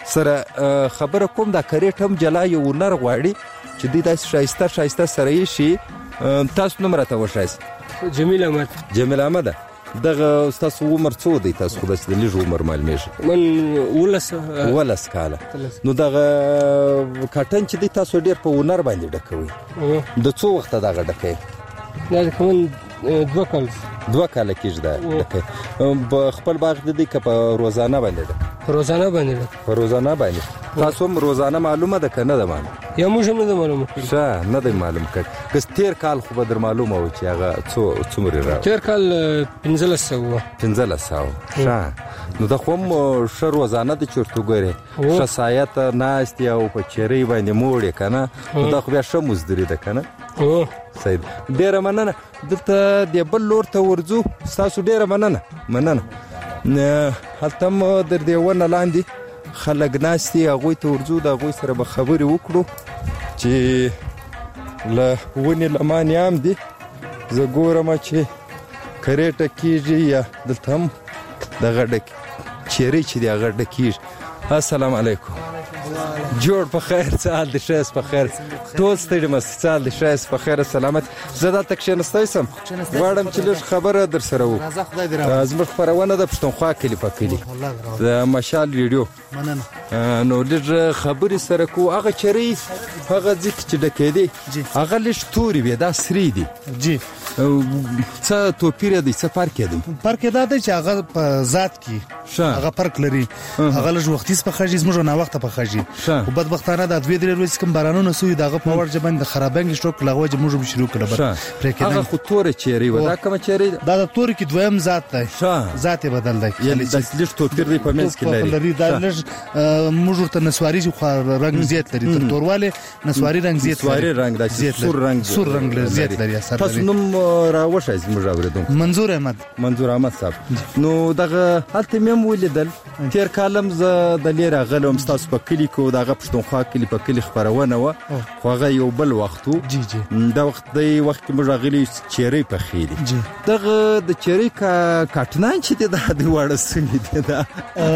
Speaker 3: سره خبره کوم دا کریټ هم جلا یو نر غواړي چې دوی داسې ښایسته ښایسته سره یې شي. تاسو نوم راته وښایست.
Speaker 13: جمیل احمد.
Speaker 3: جمیل احمد دغه تاسو عمر څو دی؟ تاسو خو داسې د لږ عمر معلومیږي.
Speaker 13: من ولس
Speaker 3: ولس کاله. نو دغه کاټن چې دی تاسو ډېر په هنر باندې ډکوئ. د څو وخته دغه ډکئ؟
Speaker 13: دا کوم دوه کال
Speaker 3: دوه کال کېږي دا ډکئ. په خپل باغ د دې که په روزانه باندې ډک؟
Speaker 13: روزانه باندې
Speaker 3: په روزانه باندې. تاسو هم روزانه معلومه ده که نه ده معلومه؟
Speaker 13: یا موږ هم نه ده معلومه کړې.
Speaker 3: ښه نه دی معلوم کړی. که تېر کال خو به در معلومه وه چې هغه څو څومرې راوړي؟
Speaker 13: تېر کال پنځلس سوه.
Speaker 3: پنځلس سوه. ښه نو دا خو هم ښه روزانه ده چې ورته وګورې ښه سایه ته ناست یې او په چېرۍ باندې موړ یې که نه نو دا خو بیا ښه مزدوري ده که نه؟ صحیح ده. ډېره مننه. دلته د بل لور ته ورځو. ستاسو ډېره مننه مننه. هلته هم در دې ونه لاندې خلک ناست دي، هغوی ته ورځو، د هغوی سره به خبرې وکړو چې له ونې لمانې هم دي. زه ګورم چې کریټه کېږي یا دلته هم دغه ډک چیرې چې دی هغه ډکېږي. السلام علیکم. جوړ په خیر، څه حال دی؟ ښه یاست؟ په خیر. ټول ستړي مست، څه حال دی؟ ښه یاست؟ په خیر سلامت. زه دلته کښېنستی سم، غواړم چې لږ خبره در سره وکړو. زموږ خپرونه ده پښتونخوا کلي په کلي د مشال ریډیو. نو لږ خبرې سره کوو. هغه چرۍ هغه ځای چې ډکېدې هغه لږ تورې وې، دا سرې دي.
Speaker 4: جی
Speaker 3: څه توپیر دی؟ څه فرق دی؟
Speaker 4: فرق دا دی چې هغه په ذات کې هغه فرق لري. هغه لږ وختي پخېږي، زموږ نه وخته پخېږي. او بدبختانه د دوی درې ورځې کوم بارانونه سوي دغه په ور جبان د خرابنګ شټوک لغوه چې موږ شروع کړو.
Speaker 3: هغه خو تورې چیرې و. دا کومه چیرې ده؟
Speaker 4: دا د تورې کې دویم ذات دی. ذات بدل دی،
Speaker 3: یعنی د لږ توپیر دی په منځ کې لري.
Speaker 4: دا لږ موږ ورته نسواري خو رنگ زیات لري، تر تورواله نسواري رنگ زیات لري.
Speaker 3: نسواري رنگ د سور رنگ
Speaker 4: سور رنگ زیات لري.
Speaker 3: تاسو نوم راوښایئ زموږ اورېدونکو؟
Speaker 4: منظور احمد.
Speaker 3: منظور احمد صاحب. نو دغه هلته مې هم ولیدل تېر کال هم زه د لرې راغلی وم ستاسو په کلي کې، دغه پښتونخوا کلي په کلي خپرونه وه، خو هغه یو بل وخت و. دا وخت دی وخت کې موږ راغلي چیرۍ پخې دي. دغه د چیرۍ کاټنان چې دی دا د واړه څنګه دی؟ دا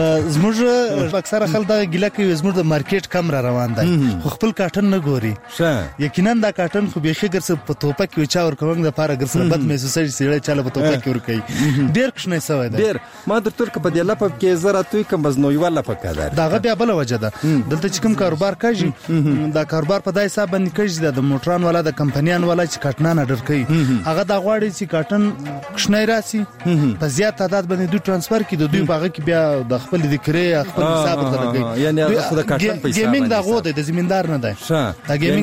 Speaker 4: زموږ اکثره خلک دغه ګیله کوي زموږ د مارکیټ کم را روان دی، خو خپل کاټن نه ګوري. یقینا دا کاټن خو بیخي ګرځي په توپه کې چا ورکوم د پاره ګرځي بد محسوسه سړی چاله په توپه کې ورکوي. ډېر کښنه سوی دی.
Speaker 3: ډېر ما درته ویل که په دې لپه کې زه راته کوم بزنویوال لپه ده.
Speaker 4: دغه بیا بله وجه ده. دلته چې کوم کاروبار کوي دا کاروبار په دای حساب باندې کوي د موټران والا د کمپنیان والا چې کاټنان اډر کوي هغه دا غواړي چې کاټن کښنه راسي په زیات تعداد باندې دوی ترانسفر کړي. د دوی باغ کې بیا د خپل د کرې خپل حساب ورته لګي.
Speaker 3: یعنی هغه د کاټن پیسې
Speaker 4: ګیمینګ دا غو دی، د زمیندار نه دی. دا ګیمینګ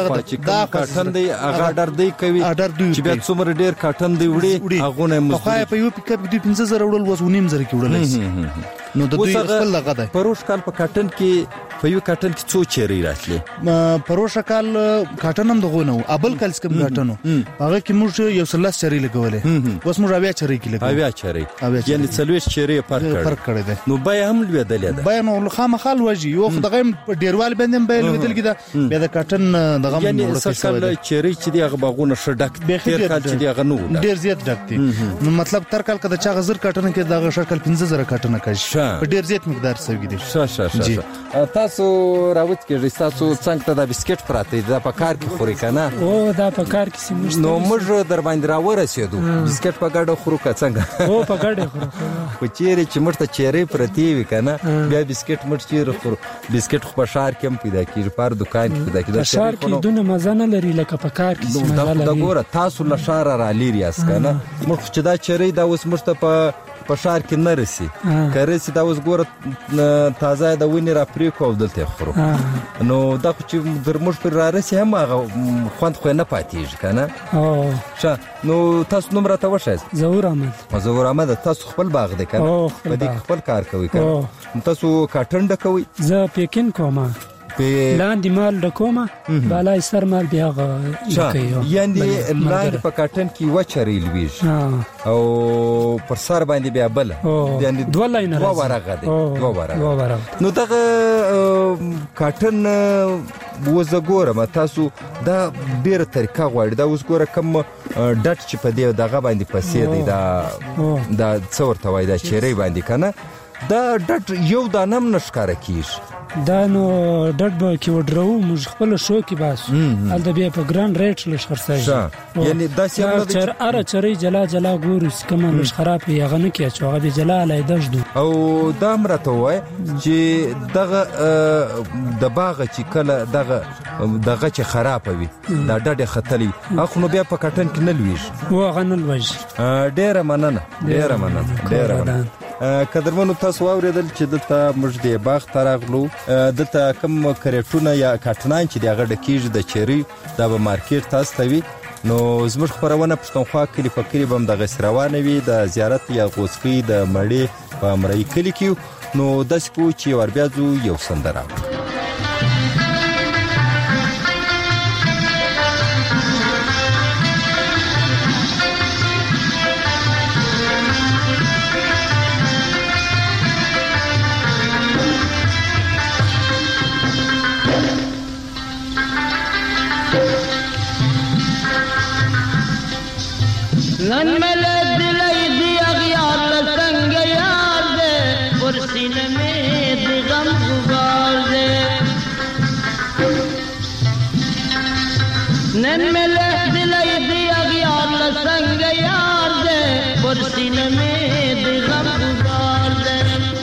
Speaker 3: دا کاټن دی هغه اډر دی کوي چې بیا څومره ډیر کاټن دی وړي هغه نه مزدوري په
Speaker 4: یو پک اپ دوی پنځه زره وړل وس ونیم زره کې وړل شي. نو د دوی خپل لغه دی.
Speaker 3: پروش کال په کاټن کې په یو کاټن کې څو چیرې راتلې؟
Speaker 4: پروش کال کاټن هم دغه نه ابل کال سکم کاټنو هغه کې موږ یو سلاس چری لګولې، اوس موږ اویا چری کې لګولې.
Speaker 3: اویا چری یعنی څلويش چری فرق
Speaker 4: کړی دی.
Speaker 3: نو بیا هم لویدلې ده.
Speaker 4: بیا نو خامخال وږي یو دغه ډیروال باندې به لویدل کېده. بیا د کاټن دغه
Speaker 3: یعنی سکل چری چې دی هغه باغونه شډک ډیر کال چې دی هغه نو
Speaker 4: ډیر زیات ډک دي. نو مطلب تر کال کده چا غزر کاټن کې دغه شکل پنځه زره کاټن کوي په ډیر زیات مقدار سوي دي.
Speaker 3: ښه ښه ښه. تاسو راوت کې تاسو څنګه ته د بسکټ پراته دا په کار کې خوري کنه؟
Speaker 9: او دا په کار کې سیمه
Speaker 3: نو موږ در باندې را ورسېدو بسکټ په ګاډه خورو که څنګه؟
Speaker 9: او په ګاډه خورو.
Speaker 3: خو چیرې چې موږ ته چیرې پرتی وي کنه بیا بسکټ موږ چیرې خورو. بسکټ خو په ښار کې هم پیدا کیږي، په دکان کې پیدا کیږي.
Speaker 9: په ښار کې دونه مزه نه لري لکه په کار کې مزه لري.
Speaker 3: دا ګوره تاسو له ښار را لري یاست کنه. موږ چې دا چیرې دا اوس موږ ته په په ښار کې نه رسي که رسي دا اوس ګوره تازه د ونې را پرې کړو او دلته خورو. نو دا خو چې در موږ پرې را رسي هم هغه خوند خو نه پاتېږي که نه؟ ښه. نو تاسو نوم راته وښایاست؟
Speaker 9: ظهور احمد.
Speaker 3: ظهور احمد. تاسو خپل باغ دی که نه؟ په دې خپل کار کوئ که نه؟ تاسو کاټن ډکوئ؟
Speaker 9: زه پیکین کوم، لاندې مال ډکومه، بالای سر مال بیا ډکوي.
Speaker 3: یعنی لاندې په کاټن کې یوه چرۍ لویږي او پر سر باندې بیا بله، یعنی
Speaker 9: دوه لاینه
Speaker 3: دوه ورغه دی. دوه ورغه. نو دغه کاټن اوس زه ګورم تاسو دا ډېره طریقه غواړي. دا اوس ګوره کوم ډټ چې په دې دغه باندې پسې دی دا څه ورته وایي دا چیرۍ باندې که نه؟ دا ډټ یو دانه هم نه ښکاره کېږي.
Speaker 11: دا نو ډډ به کې وډرو موږ خپل شو کې باس ال د بیا په ګران ریټ لش خرڅای
Speaker 3: یعنی دا څنګه
Speaker 11: چر اره چرې جلا جلا ګورو کوم لش خراب یغه نه کې چې هغه به جلا لای دجدو
Speaker 3: او دا مرته وای چې دغه د باغ چې کله دغه دغه چې خراب وي دا ډډه خطلې اخو نو بیا په کټن کې نه لويش
Speaker 11: و غنل وج
Speaker 3: ډیره مننه ډیره مننه ډیره مننه قدرمنو تاسو واوریدل چې دته موږ د باغ ترغلو دته کوم کریټونه یا کټنان چې دغه ډکیږي د چيري د مارکیټ تاسو ته وی نو زموږ خبرونه پښتونخوا کلی په کلی بم د غسروانه وی د زیارت یا غوسفي د مړی په امریکا کلی کې نو داس کو چې ور بیا زو یو سندره
Speaker 14: نن مل دلای دی اغیار لسنگ یار دے پرسین میں دی غم غبار دے نن مل دلای دی اغیار لسنگ یار دے پرسین میں دی غم غبار دے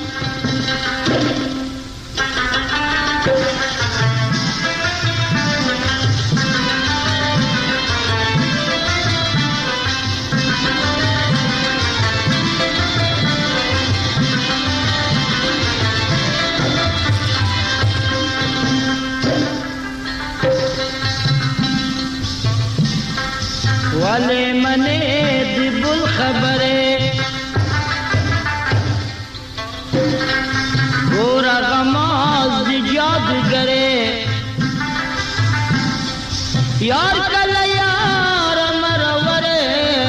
Speaker 14: والے منے دی بل خبرے گورا غماز دی جادگرے یار کل یار مرورے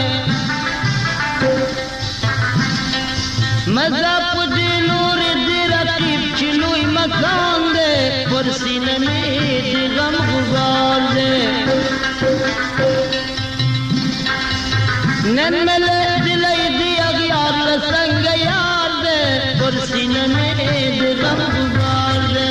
Speaker 14: مذہب دی نور دی رقیب چلوئی مکان دے پرسین میں دی غم غبار دے نن مل دلای دی اغیار لسنگ یار دے پرسین میں دی غم غبار دے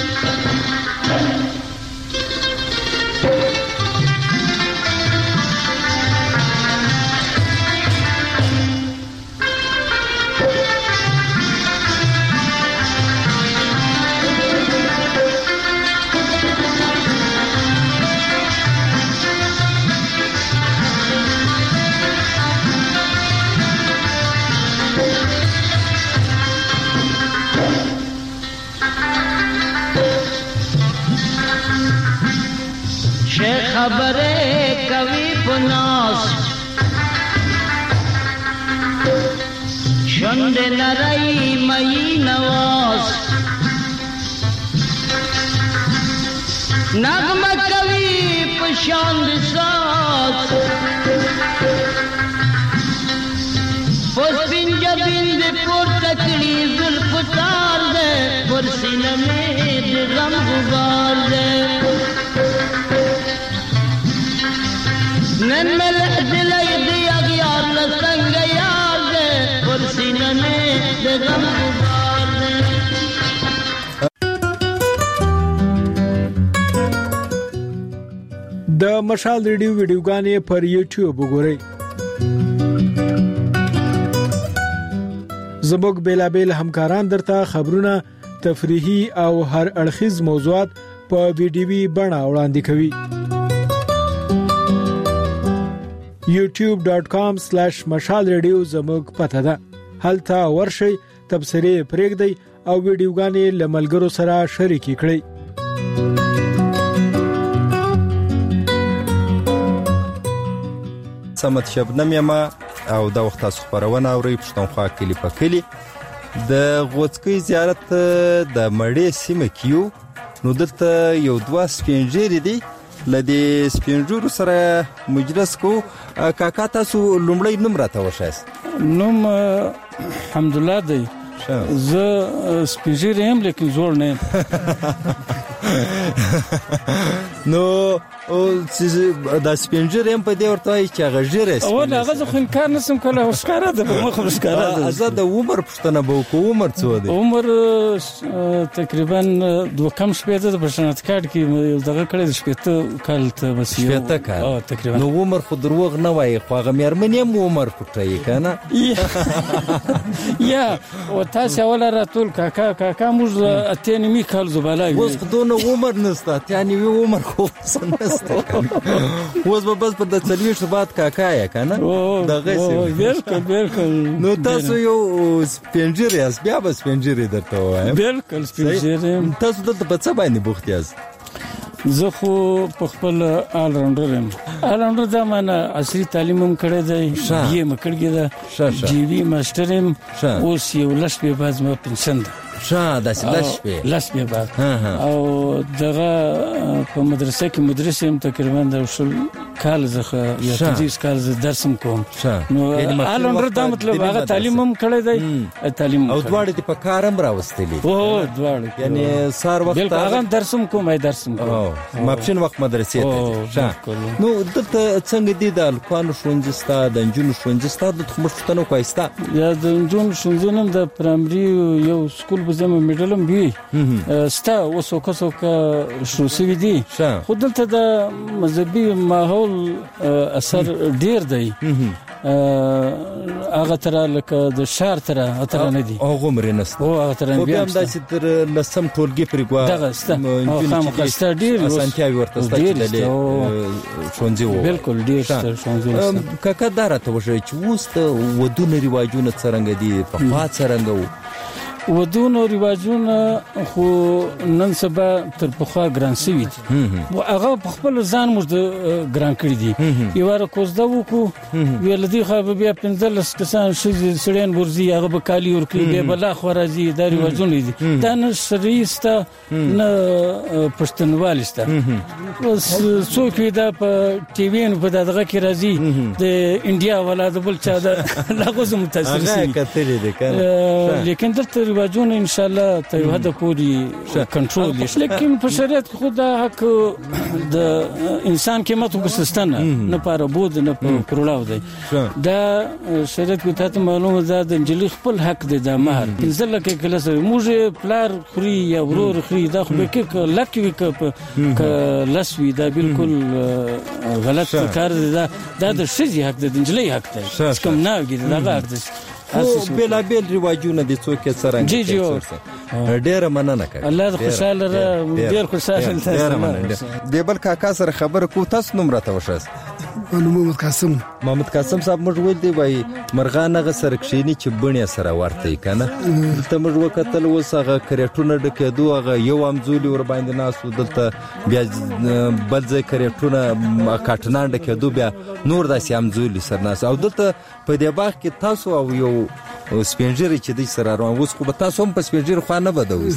Speaker 14: خبرے کوي پناس شند نرئی مئی نواز نغم کوي پشاند ساز پس بنج بند پر تکڑی ذوالفقار دے پرسین میں دی غم غبار دے نن مل دلای دی اغیار لسنگ یار دے پرسین میں دی غم غبار دے
Speaker 10: د مشال ریډیو ویډیوګانې پر یوټیوب وګورئ زموږ بیلابل همکاران درته خبرونه تفریحي او هر اړخیز موضوعات په ویډیوي بڼه وړاندې کوي یوټیوب ډاٹ کام سلیش مشال ریډیو زموږ پته ده هلته ورشئ تبصرې پرېږدئ او ویډیوګانې له ملګرو سره شریکې کړئ
Speaker 3: سمت شبنم یما او د وخت تاسو خبرونه اوري پښتونخوا کلی په کلی د غوڅکۍ زیارت د مړې سیمه کیو نو دلته یو دوا سپینجری دی لدی سپینجور سره مجلس کو کاکا تاسو لومړی نوم راته وښایست
Speaker 15: نوم الحمدلله دی زه سپینجری هم لیکن زوړ نه
Speaker 3: نو او د سپینجر هم په دې ورته وایي چې هغه ژیره
Speaker 15: او هغه زه خو انکار نسم کولی خو ښکاره ده په مخ ښکاره ده.
Speaker 3: زه د عمر پوښتنه به وکړو. عمر څو دی؟
Speaker 15: عمر تقریبا دوه کم شپېته د په شناخت کارت کې دغه کړی د شپېته کال ته بس یو
Speaker 3: شپېته کال
Speaker 15: تقریبا.
Speaker 3: نو عمر خو دروغ نه وایي خو هغه مېرمنې هم عمر پټوي که نه؟
Speaker 15: یا او تاسې اوله راټول کاکا کاکا موږ اتیا نیمې کال زباله وي.
Speaker 3: اوس خو دونه عمر نشته، اتیا نیمې عمر خو نشته. اوس به بس په د څلوېښتو بعد کاکا یې که نه؟ دغسې
Speaker 15: بلکل بلکل.
Speaker 3: نو تاسو یو سپین ږیری یاست، بیا به سپین ږیری درته ووایم.
Speaker 15: بلکل سپین ږیری یم.
Speaker 3: تاسو دلته په څه باندې بوخت یاست؟
Speaker 15: زه خو په خپل آل راونډر یم. آل راونډر دا معنی عصري تعلیم هم کړی دی، بي اې مې کړې ده، ډي وي ماسټر یم، اوس یو لس شپې بعد زما پنسن ده.
Speaker 3: ښه داسې لس شپې
Speaker 15: لس شپې بعد. او دغه په مدرسه کې مدرس یم تقریبا د شل کال څخه یا پنځوس کال زه درس هم کوم. نو آل راونډر دا مطلب هغه تعلیم هم کړی دی، تعلیم
Speaker 3: او دواړه دې په کار هم راوستلي؟
Speaker 15: او دواړه
Speaker 3: یعنې سهار وخت
Speaker 15: هغه هم درس هم کوم، درس هم کوم،
Speaker 3: ماپښین وخت مدرسې ته ځي. نو دلته څنګه دي د هلکانو ښوونځي شته، د نجونو ښوونځي شته؟ دلته خو موږ پوښتنه وکړه سته
Speaker 15: یا د نجونو ښوونځي نه د پرایمري یو سکول به زما میډل هم وي شته، اوس څوکه څوکه شروع شوي دي. خو دلته د مذهبي ماحول اثر ډېر دی، هغه تره لکه د ښار تره هغه نه دي،
Speaker 3: هغومرې نشته.
Speaker 15: هغه تره
Speaker 3: خو بیا همداسې تر لسم ټولګي پورې ګواه
Speaker 15: دغه شته، خامخا شته، ډېر
Speaker 3: اسانتیاوې ورته شته چې د ښوونځي ووایي.
Speaker 15: بلکل ډېر شته ښوونځي.
Speaker 3: کاکا دا راته وښایي چې اوس د ودونو رواجونه څرنګه دي، پخوا څرنګه وو؟
Speaker 15: ودونو رواجونه خو نن سبا تر پخوا ګران شوي دي، هغه په خپل ځان موږ ګران کړي دي. یو واره کوزده وکړو، ویې له دې خوا به بیا پنځلس کسان ښځې سړیان ورځي، هغه به کالي ورکړي، بیا به لا خوا راځي. دا رواجونه دي، دا نه شرعي شته نه پښتونولي شته. اوس څوک وي دا په ټي وي په دغه کې راځي د انډیا والا د بل چا د هغو زه متاثر شوي، لیکن دلته رواجونه انشاءالله تر یو حده پورې کنټرول دي. لیکن په شریعت کې خو دا حق د انسان قیمت وګستنه نه پاره بود نه پرلاو دی. دا شریعت کې ته معلومه ده د انجلي خپل حق دی، د مہر پنځه لکه کله سره موږ پلار خوري یا ورور خوري، دا خو به کې لک وي که لس وي، دا بالکل غلط کار دی. دا د ښځې حق دی، د انجلۍ حق دی، کوم نه وي دا حق دی.
Speaker 3: خو بېلابېل رواجونه دي، څوک یې څرنګه
Speaker 15: جی جی
Speaker 3: ډېره مننه کوي.
Speaker 15: الله دې خوشحاله را ډېر خوشحاله
Speaker 3: ډېره مننه. دې بل کاکا سره خبره کوو. تاسو نوم راته وښاست؟
Speaker 11: محمد قاسم.
Speaker 3: محمد قاسم صاحب موږ ویل دی وایي مرغان هغه سره کښېني چې بڼې سره ورته وي که نه؟ دلته موږ وکتل اوس هغه کرېټونه ډکېدو، هغه یو همزولي ورباندې ناست و، دلته بیا بل ځای کرېټونه کاټنان ډکېدو، بیا نور داسې همزولي سره ناست. او دلته په دې باغ کې تاسو او یو سپین ږیری چې دی سره روان، اوس خو به تاسو هم په سپین ږیري خوا نه بدوئ،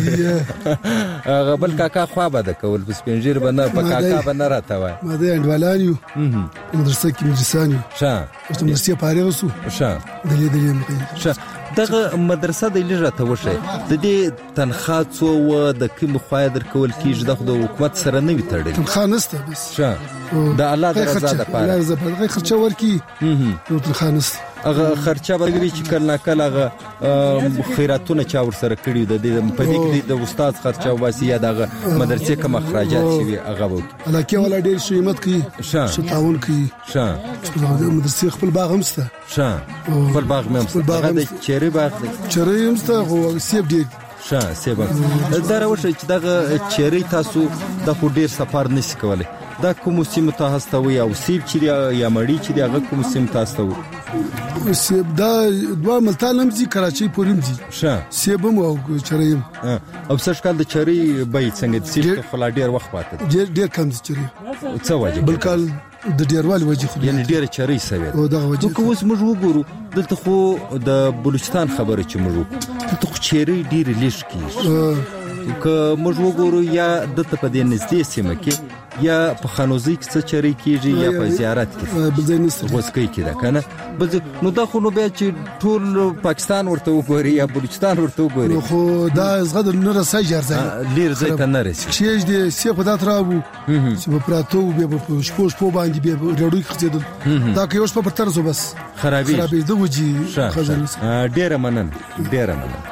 Speaker 3: هغه بل کاکا خوا بده کول، په سپین ږیري به نه، په کاکا به نه راته وایي.
Speaker 11: ما د انډوالان یو په مدرسه کې مدرسان یو، اوس مدرسې فارغ شو، دلې دلې مخې.
Speaker 3: دغه مدرسه د لږ راته وښایي، د دې تنخوا څو وه، د کومې خوا یې درکول کېږي؟ دا خو د حکومت سره نه وي تړلې.
Speaker 11: تنخوا نشته، بس
Speaker 3: د الله د رضا دپاره
Speaker 11: هغه خرچه ورکړي، نو تنخوا نشته.
Speaker 3: هغه خرچه به وي چې کله ناکله هغه خیراتونه چا ورسره کړي د دې په دې کې د استاد خرچه وباسي یا دغه مدرسې کوم اخراجات شوي هغه به وکړي.
Speaker 11: علاقې والا ډېر ښه همت کوي، ښه تعاون کوي. مدرسې خپل باغ هم شته،
Speaker 3: خپل باغ مې هم شته. هغه د چېرې باغ دی؟
Speaker 11: چېرې هم شته، خو سیب ډېر
Speaker 3: ښه سیب. دا راوښیي چې دغه چېرې تاسو دا خو ډېر سفر نشي کولی، دا کومو سیمو ته هستوي؟ او سیب چې دی یا مړی چې دی هغه کومو سیمو ته هستوي؟
Speaker 11: سیب دا دوه ملتان هم ځي، کراچۍ پورې هم ځي.
Speaker 3: ښه
Speaker 11: سیب هم او چرۍ هم.
Speaker 3: او سږ کال د چرۍ بیې څنګه دي؟ سیب خو لا ډېر وخت پاتې دی،
Speaker 11: ډېر کم دي چرۍ.
Speaker 3: څه وجه؟
Speaker 11: بل کال د ډېروالي وجې خو
Speaker 3: یعنې ډېره چرۍ سوې ده.
Speaker 11: او دغه وجې
Speaker 3: که اوس موږ وګورو دلته خو د بلوچستان خبره چې موږ وکړو، دلته خو چرۍ ډېرې لږ کېږي. که موږ وګورو یا دلته په دې نږدې سیمه کې یا په خانوزي کې څه چری کیږي یا په زیارت کې
Speaker 16: بزنس
Speaker 3: غوسکی کې دا کنه بز نو دا خو نو بیا چې ټول پاکستان ورته وګوري یا بلوچستان ورته وګوري
Speaker 16: خو دا زغد نه رسای جرځي
Speaker 3: لیر زه ته نه رسي
Speaker 16: چې دې سی په دا تراو چې په پراتو بیا په شپو شپو باندې بیا ډوډۍ خځیدل دا کې اوس په ترسو بس
Speaker 3: خرابې
Speaker 16: خرابې د وجي
Speaker 3: خزانه ډیره منن ډیره منن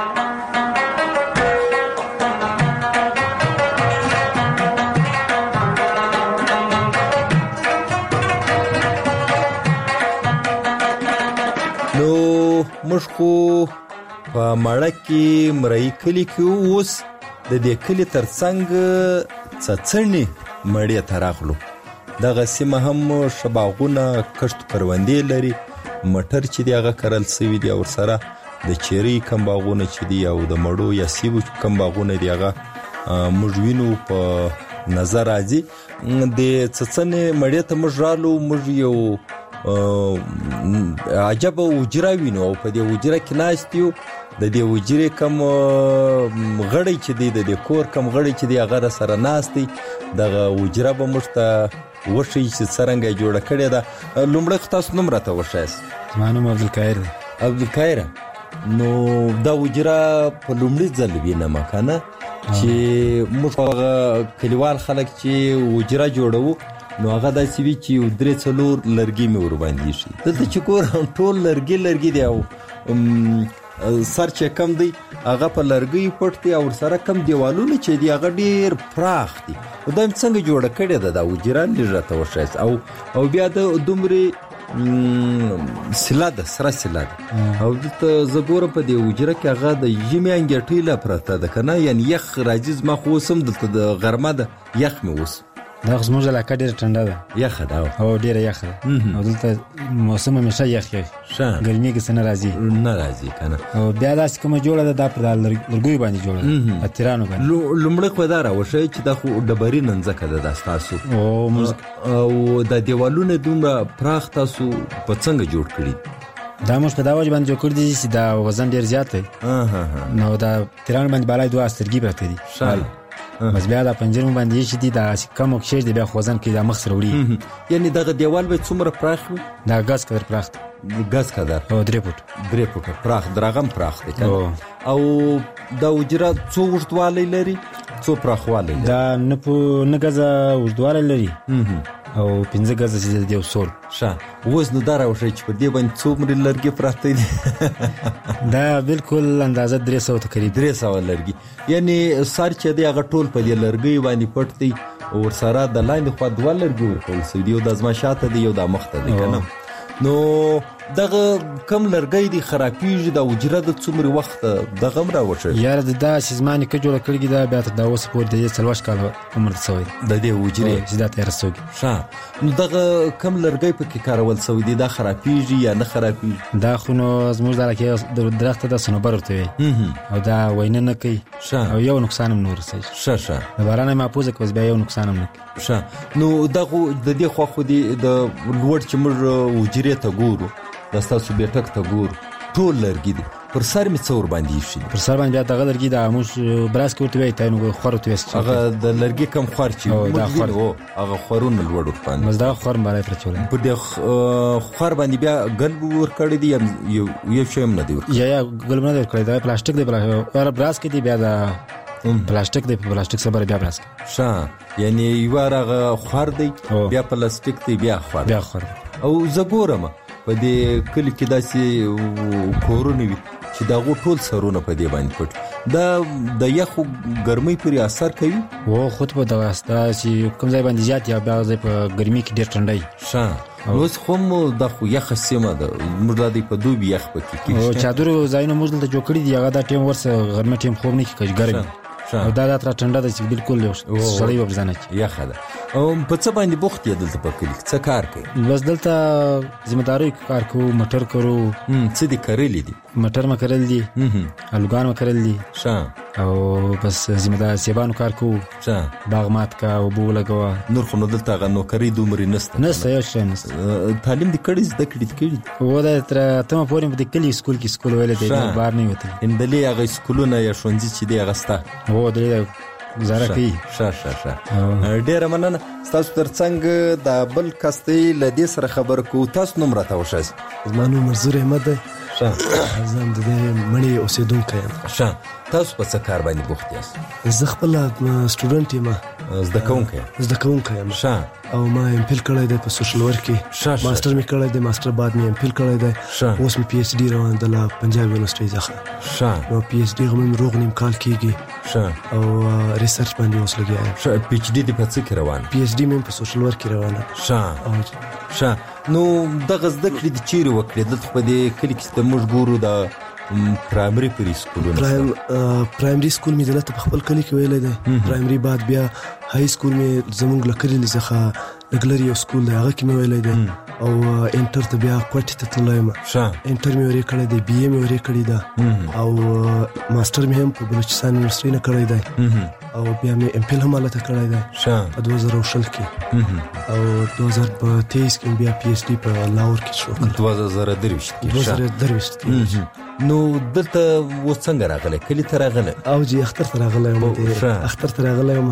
Speaker 3: موږ خو په مړه کې مرای کلی کې اوس د دې کلی ترڅنګ څڅنی مړی تراغلو دغه سیمه هم شباغونه کشت کروندې لري مټر چې دی هغه کرل سوي دی او سره د چيري کم باغونه چې دی او د مړو یا سیبو کم باغونه دی هغه موږ وینو په نظر راځي د څڅنې مړی ته موږ رالو موږ یو عجب وجره وینو او په دې وجره کې ناستیو د دې وجره کم غړی چې دی د کور کم غړی چې دی هغه سره ناستي دغه وجره به مشته وشي چې څنګه جوړه کړې ده لومړی تاسو نوم راته وشایس
Speaker 17: مانو عبدالقاهر
Speaker 3: عبدالقاهر نو دا وجره په لومړي ځل وینم کنه چې موږ کلیوال خلک چې وجره جوړو نو هغه د سی وی چې درې څلور لرګي مې ور باندې شي دلته چې کور ټول لرګي لرګي دی او سر چې کم دی هغه په لرګي پټ دی او سره کم دیوالونه چې دی هغه ډیر پراخ دی او دا څنګه جوړه کړې ده دا وجران لږه وشایس او او بیا د دومره سلاده سره سلاده او دته زګوره په دی وجره کې هغه د یمه انګټی لا پرته ده کنه یعنی یخ راجز ما خو سم دلته د غرمه ده یخ مې وس
Speaker 17: دا خو زموږ علاقه ډېره ټنډه ده
Speaker 3: یخه ده
Speaker 17: او ډېره یخه ده او دلته موسم همیشه یخ یخ ګرمي کې څه نه راځي
Speaker 3: نه راځي کنه
Speaker 17: او بیا داسې کومه جوړه ده دا پر لرګیو باندې جوړه ده اترانو باندې
Speaker 3: لومړی خو دا راوښیي چې دا خو ډبرې ننځکه ده دا ستاسو او د دیوالونه دومره پراخ تاسو په څنګه جوړ کړي
Speaker 17: دا موږ په دا وجه باندې جوړ کړي دي چې دا وزن ډېر زیات دی نو دا ترانو باندې بالای دوه سترګې پرته دي
Speaker 3: شال
Speaker 17: بس بیا دا پنجره باندې چې دي دا کم وکشې دی بیا خوځن کې دا مخ سره وړي
Speaker 3: یعنی دغه دیوال به څومره پراخ وي
Speaker 17: دا غاز قدر پراخ
Speaker 3: غاز قدر
Speaker 17: او درې فوټ
Speaker 3: درې فوټ پراخ درغم پراخ دی او دا وجره څو وړتوالی لري څو پراخوالی
Speaker 17: دا نه په نه غاز وړتوالی لري او پنځه غاز چې دی وسول
Speaker 3: شه وز نو دار او شي چې په دې باندې څومره لرګي پراته دي
Speaker 17: دا بالکل اندازه درې سوه تقریبا
Speaker 3: درې سوه لرګي یعنی سر چې دی هغه ټول په دې لرګي باندې پټ دی او سره د لاندې خوا دوه لرګي ورکول سوي دي یو د ازما شاته دی یو د مخته دی کنه نو دغه کم لرګي دي خرابېږي د وجره د څومره وخت دغه مر راوښي
Speaker 17: یار د دا سیزمانې کې جوړ کړی دا بیا ته دا اوس پور دی څلوش کال عمر سوی
Speaker 3: د دې وجره
Speaker 17: چې دا تیر سوی
Speaker 3: ښه نو دغه کم لرګي په کې کارول سوی دي دا خرابېږي یا نه خرابېږي
Speaker 17: دا خو نو زموږ د لکه د درخت د سنوبر ورته او دا وینه نه کوي او یو نقصان هم نور سي
Speaker 3: ښه ښه
Speaker 17: د باران ما پوزه کوز بیا یو نقصان هم نه
Speaker 3: ښه نو دغه د دې خو خو دي د لوړ چې موږ وجره ته ګورو د تاسو بیٹک ته ګور ټول لرګي دي پر سر می څور باندې شي
Speaker 17: پر سر باندې دا لرګي دا موږ براس کې ورته وای ته نو خور ته وست
Speaker 3: هغه د لرګي کم خور چی
Speaker 17: دا خور
Speaker 3: هغه خورون لوړ باندې
Speaker 17: مزدا خور باندې پر چولې
Speaker 3: په دې خور باندې بیا ګلب ور کړی دی یو یو شیم نه دی
Speaker 17: یا یا ګلب نه کړی دا پلاستیک دی بل براس کې دی بیا دا پلاستیک دی پلاستیک سره بیا براس
Speaker 3: شه یعنی یو هغه خور دی بیا پلاستیک دی بیا خور
Speaker 17: بیا خور
Speaker 3: او زګورم په دې کلی کې داسې کورونه وي چې دا غو ټول سرونه په دې باندې پټ دا د یخ ګرمۍ پورې اثر کوي
Speaker 17: و خود په دغه استا چې کوم ځای باندې زیات یا بیا ځای په ګرمۍ کې ډېر ټنډي
Speaker 3: ښه نو خو مو د خو یخ سیمه ده موږ د دې په دوبي یخ پکې کې
Speaker 17: او چادر ځایونه موږ دلته جوړ کړی دی هغه دا ټیم ورسه غرمه ټیم خوب نه کې ګرمي او دا دا تر ټنډه ده چې بالکل سړی وبزانه کی
Speaker 3: یخه ده او په څه باندې بوخت یې دلته په کلی څه کار کوي
Speaker 17: بس دلته ذمہ داری کار کوو مټر کرو
Speaker 3: څه دي کړلې دي
Speaker 17: مټر ما کړل دي الوګان ما کړل دي
Speaker 3: ښه
Speaker 17: او بس ذمہ دار سیبانو کار کوو
Speaker 3: ښه
Speaker 17: باغ مات کا او بو لګوا
Speaker 3: نور خو نو دلته غو نوکری دومره نسته
Speaker 17: نسته یو شی نسته
Speaker 3: تعلیم دې کړی زده کړی کړی
Speaker 17: و دا تر ته پورې په کلی سکول کې سکول ویل دي بار نه وته
Speaker 3: اندلې هغه سکولونه یا شونځي چې دی هغه ستا
Speaker 17: و دې گزاره کوي.
Speaker 3: ښه ښه ښه ډېره مننه. ستاسو ترڅنګ د بل کس دی له دې سره خبرې کوو. تاسو نوم راته وښایاست.
Speaker 18: زما نوم منظور احمد دی.
Speaker 3: ښه
Speaker 18: زه هم د دې مڼې اوسېدونکی یم.
Speaker 3: ښه تاسو په څه کار باندې بوخت یاست؟
Speaker 18: زه خپله سټوډنټ یم.
Speaker 3: زده کوونکی
Speaker 18: زده کوونکی یم.
Speaker 3: ښه
Speaker 18: او ما ایم فیل کړی دی په سوشل ورک کې. ماسټر مې کړی دی. ماسټر بعد مې ایم فیل کړی دی. اوس مې پی ایچ ډي روان ده له پنجاب یونیورسټۍ څخه.
Speaker 3: ښه
Speaker 18: نو پی ایچ ډي هم روغ نیم کال کېږي.
Speaker 3: ښه
Speaker 18: او ریسرچ باندې اوس لګیا یم.
Speaker 3: ښه پی ایچ ډي دې په څه کې روان؟
Speaker 18: پی ایچ ډي مې په سوشل ورک کې روانه.
Speaker 3: ښه ښه نو دغه زده کړې د چیرې وکړې؟ دلته په دې کلي کې د موږ ګورو د پرایمري پری سکولونه.
Speaker 18: پرایم پرایمري سکول مې دلته په خپل کلي کې ویلې ده. پرایمري بعد بیا های سکول مې زمونږ لکري څخه لګلري یو سکول دی هغه کې مې ویلې ده. او انټر ته بیا کوټې ته تللی یم. انټر مې ورې کړی دی. بي اے مې ورې کړی ده. او ماسټر مې هم په بلوچستان یونیورسټۍ نه کړی دی. او بیا مې ایم فیل هم هلته کړی دی په دوه زره شل کې. او دوه زره تیئیس کې بیا پی ایچ ډي په لاهور کې شروع کړ.
Speaker 3: دوه زره درویشت کې
Speaker 18: دوه زره درویشت کې.
Speaker 3: نو دلته اوس څنګه راغلی؟ کلي ته راغلی؟
Speaker 18: او جی اختر ته راغلی یم. اختر ته راغلی یم.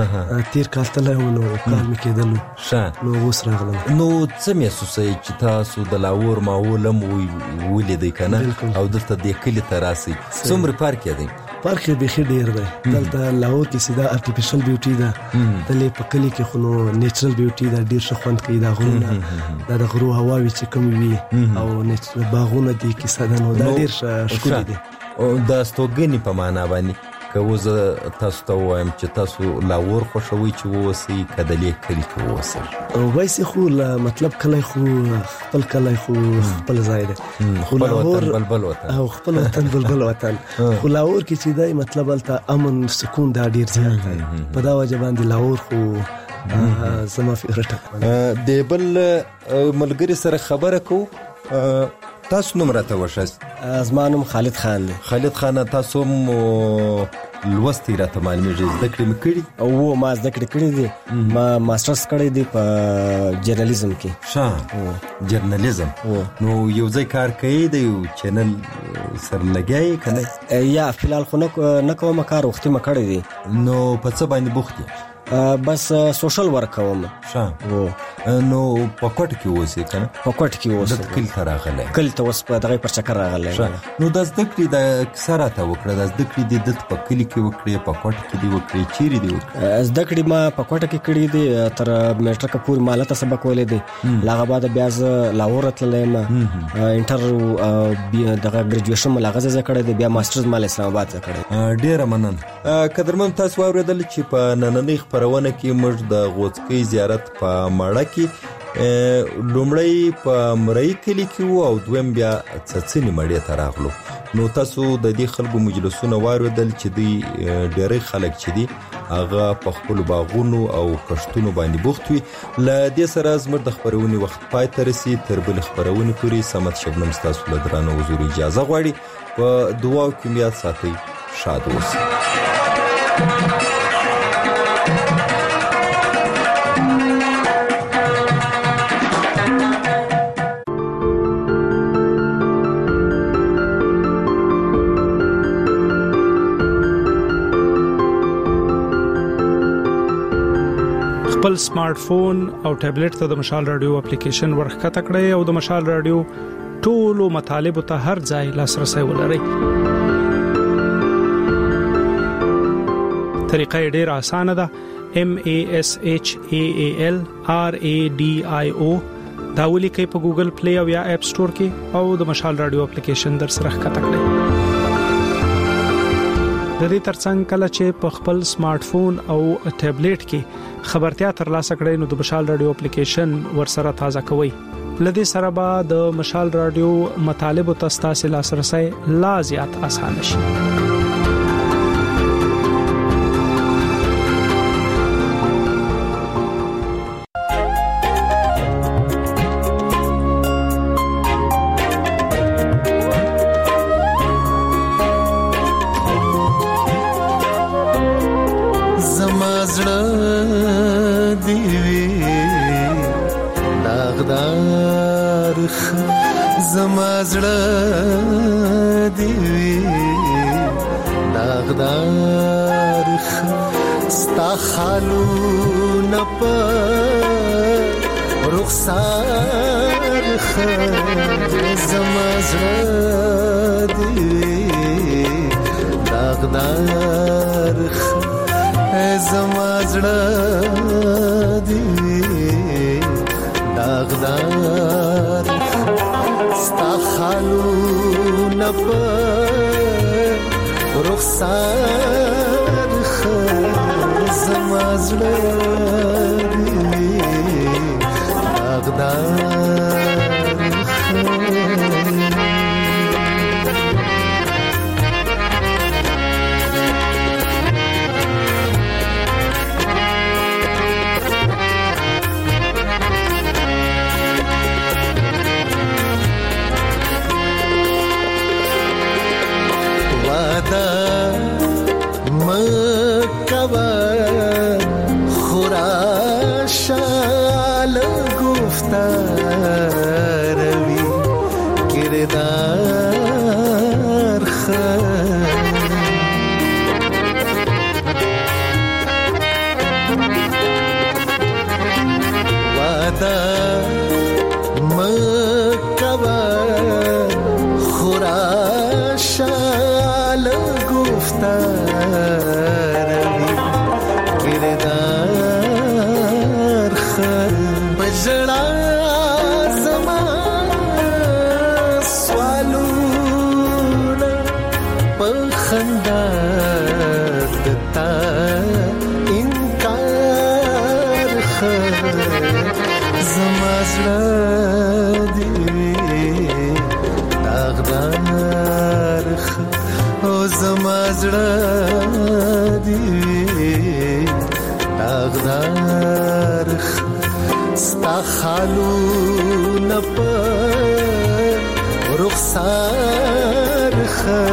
Speaker 18: تیر کال تللی یم نو کال مې کېدلو.
Speaker 3: ښه
Speaker 18: نو اوس راغلم.
Speaker 3: نو څه محسوسوئ چې تاسو د لاهور ماحول هم ولیدئ که نه او دلته دې کلي ته راسئ؟ څومره فرق یې دی؟
Speaker 18: فرق یې بیخي ډېر دی. دلته لاهور کې سیده ارټیفیشل بیوټي ده. دلې په کلي کې خو نو نیچرل بیوټي ده. ډېر ښه خوند کوي دا غرونه. دا د غرو هواوې چې کومې وي او باغونه دي کیسه ده. نو دا ډېر ښکلي دي.
Speaker 3: د استوګنې په معنا باندې که اوس تاسو ته ووایم چې تاسو لاهور خوښوئ چې واوسئ که د دې کلي کې واوسئ؟
Speaker 18: وایسې خو مطلب کلی خو خپل کلی خو خپل ځای دی. خو لاهور
Speaker 3: بلبل وطن
Speaker 18: او خپل وطن بلبل وطن. خو لاهور کې چې دی مطلب هلته امن سکون دا ډېر زیات دی. په دا وجه باندې لاهور خو زما فیورټ.
Speaker 3: د بل ملګري سره خبره کوو. تاسو نوم راته وښایاست.
Speaker 19: زما نوم خالد خان دی.
Speaker 3: خالد خان تاسو هم لوستی راته معلومیږي زده کړې مې کړي؟
Speaker 19: او ما زده کړې کړي دي. ما ماسټرز کړی دی په جرنالیزم کې.
Speaker 3: ښه جرنالیزم. نو یو ځای کار کوي د یو چینل سره لګیا یې که نه؟
Speaker 19: یا فلحال خو نه کوم کار وختي مې کړی دی.
Speaker 3: نو په څه باندې بوخت یې؟
Speaker 19: بس سوشل ورک کوم.
Speaker 3: ښه نو په کوټه کې اوسې که نه؟
Speaker 19: په کوټه کې اوسم.
Speaker 3: دلته کلي ته راغلی؟
Speaker 19: کلي ته اوس په دغې پر چکر راغلی.
Speaker 3: نو دا زده کړې دا کیسه راته وکړه. دا زده کړې دې دلته په کلي کې وکړې په کوټه کې دې وکړې چیرې دې وکړې؟
Speaker 19: زده کړې ما په کوټه کې کړې دي تر میټرکه پورې ما هلته سبق ویلی دی. له هغه بعده بیا زه لاهور تللی یم. انټر دغه ګریجویشن مې له هغه ځای کړی دی. بیا ماسټرز ما له اسلام آباد څخه کړی.
Speaker 3: ډېره مننه. قدرمن تاسو واورېدل چې په نننۍ خپرونه کې موږ د غوڅکۍ زیارت په ماړه کې لومړی په مرۍ کلي کې وو او دویم بیا څڅنې مړې ته راغلو. نو تاسو د دې خلکو مجلسونه واورېدل چې دوی ډېری خلک چې دي هغه په خپلو باغونو او کښتونو باندې بوخت وي. له دې سره زموږ د خپرونې وخت پای ته رسي. تر بلې خپرونې پورې صمد شبنم ستاسو له درانه حضور اجازه غواړي. په دعاو کې مې یاد ساتئ. شاد اوسئ.
Speaker 10: خپل سمارټ فون او ټابلیټ ته د مشال رادیو اپلیکیشن ورخکته کړئ او د مشال رادیو ټولو مطالب ته هر ځای لاسرسي ولرئ. طریقه ډېره اسانه ده. M A S H A A L R A D I O دا ولیکئ په ګوګل پلی او یا اپ سٹور کې او د مشال رادیو اپلیکیشن در سره ښکته کړئ. د دې ترڅنګ کله چې په خپل سمارټ فون او ټابلیټ کې خبرتیا ترلاسه کړئ نو د مشال رادیو اپلیکیشن ورسره تازه کوئ. لدې سره به د مشال رادیو مطالب او تاسو لاسرسي لا زیات اسانه شي.
Speaker 20: ستا خالونه په رخسار خه زما زړه دی داغدار خه زما زړه دی داغدار ستا خالونه په رخسار خه زما زړه دی داغدار وعده مکوا خوراشال گفتار وی کردار خان وعده مکوا خوراشال گفتار وی کردار خان بجڑا زمان سوالونا پخندار دتا انکار خان زمازڑا دی داغدار خان او زمازڑا دی داغدار ستا خالونه په رخسار خه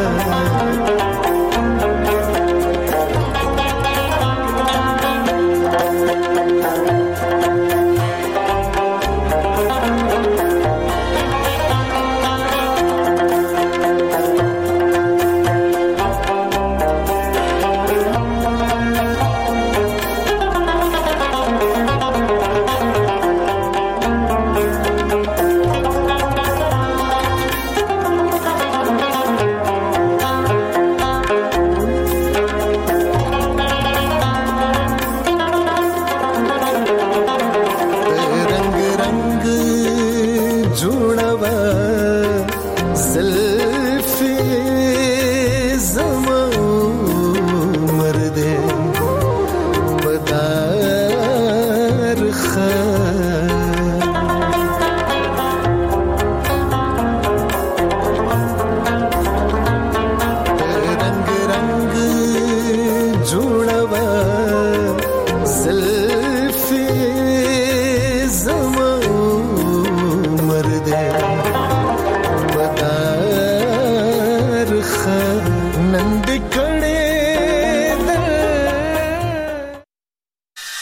Speaker 20: خان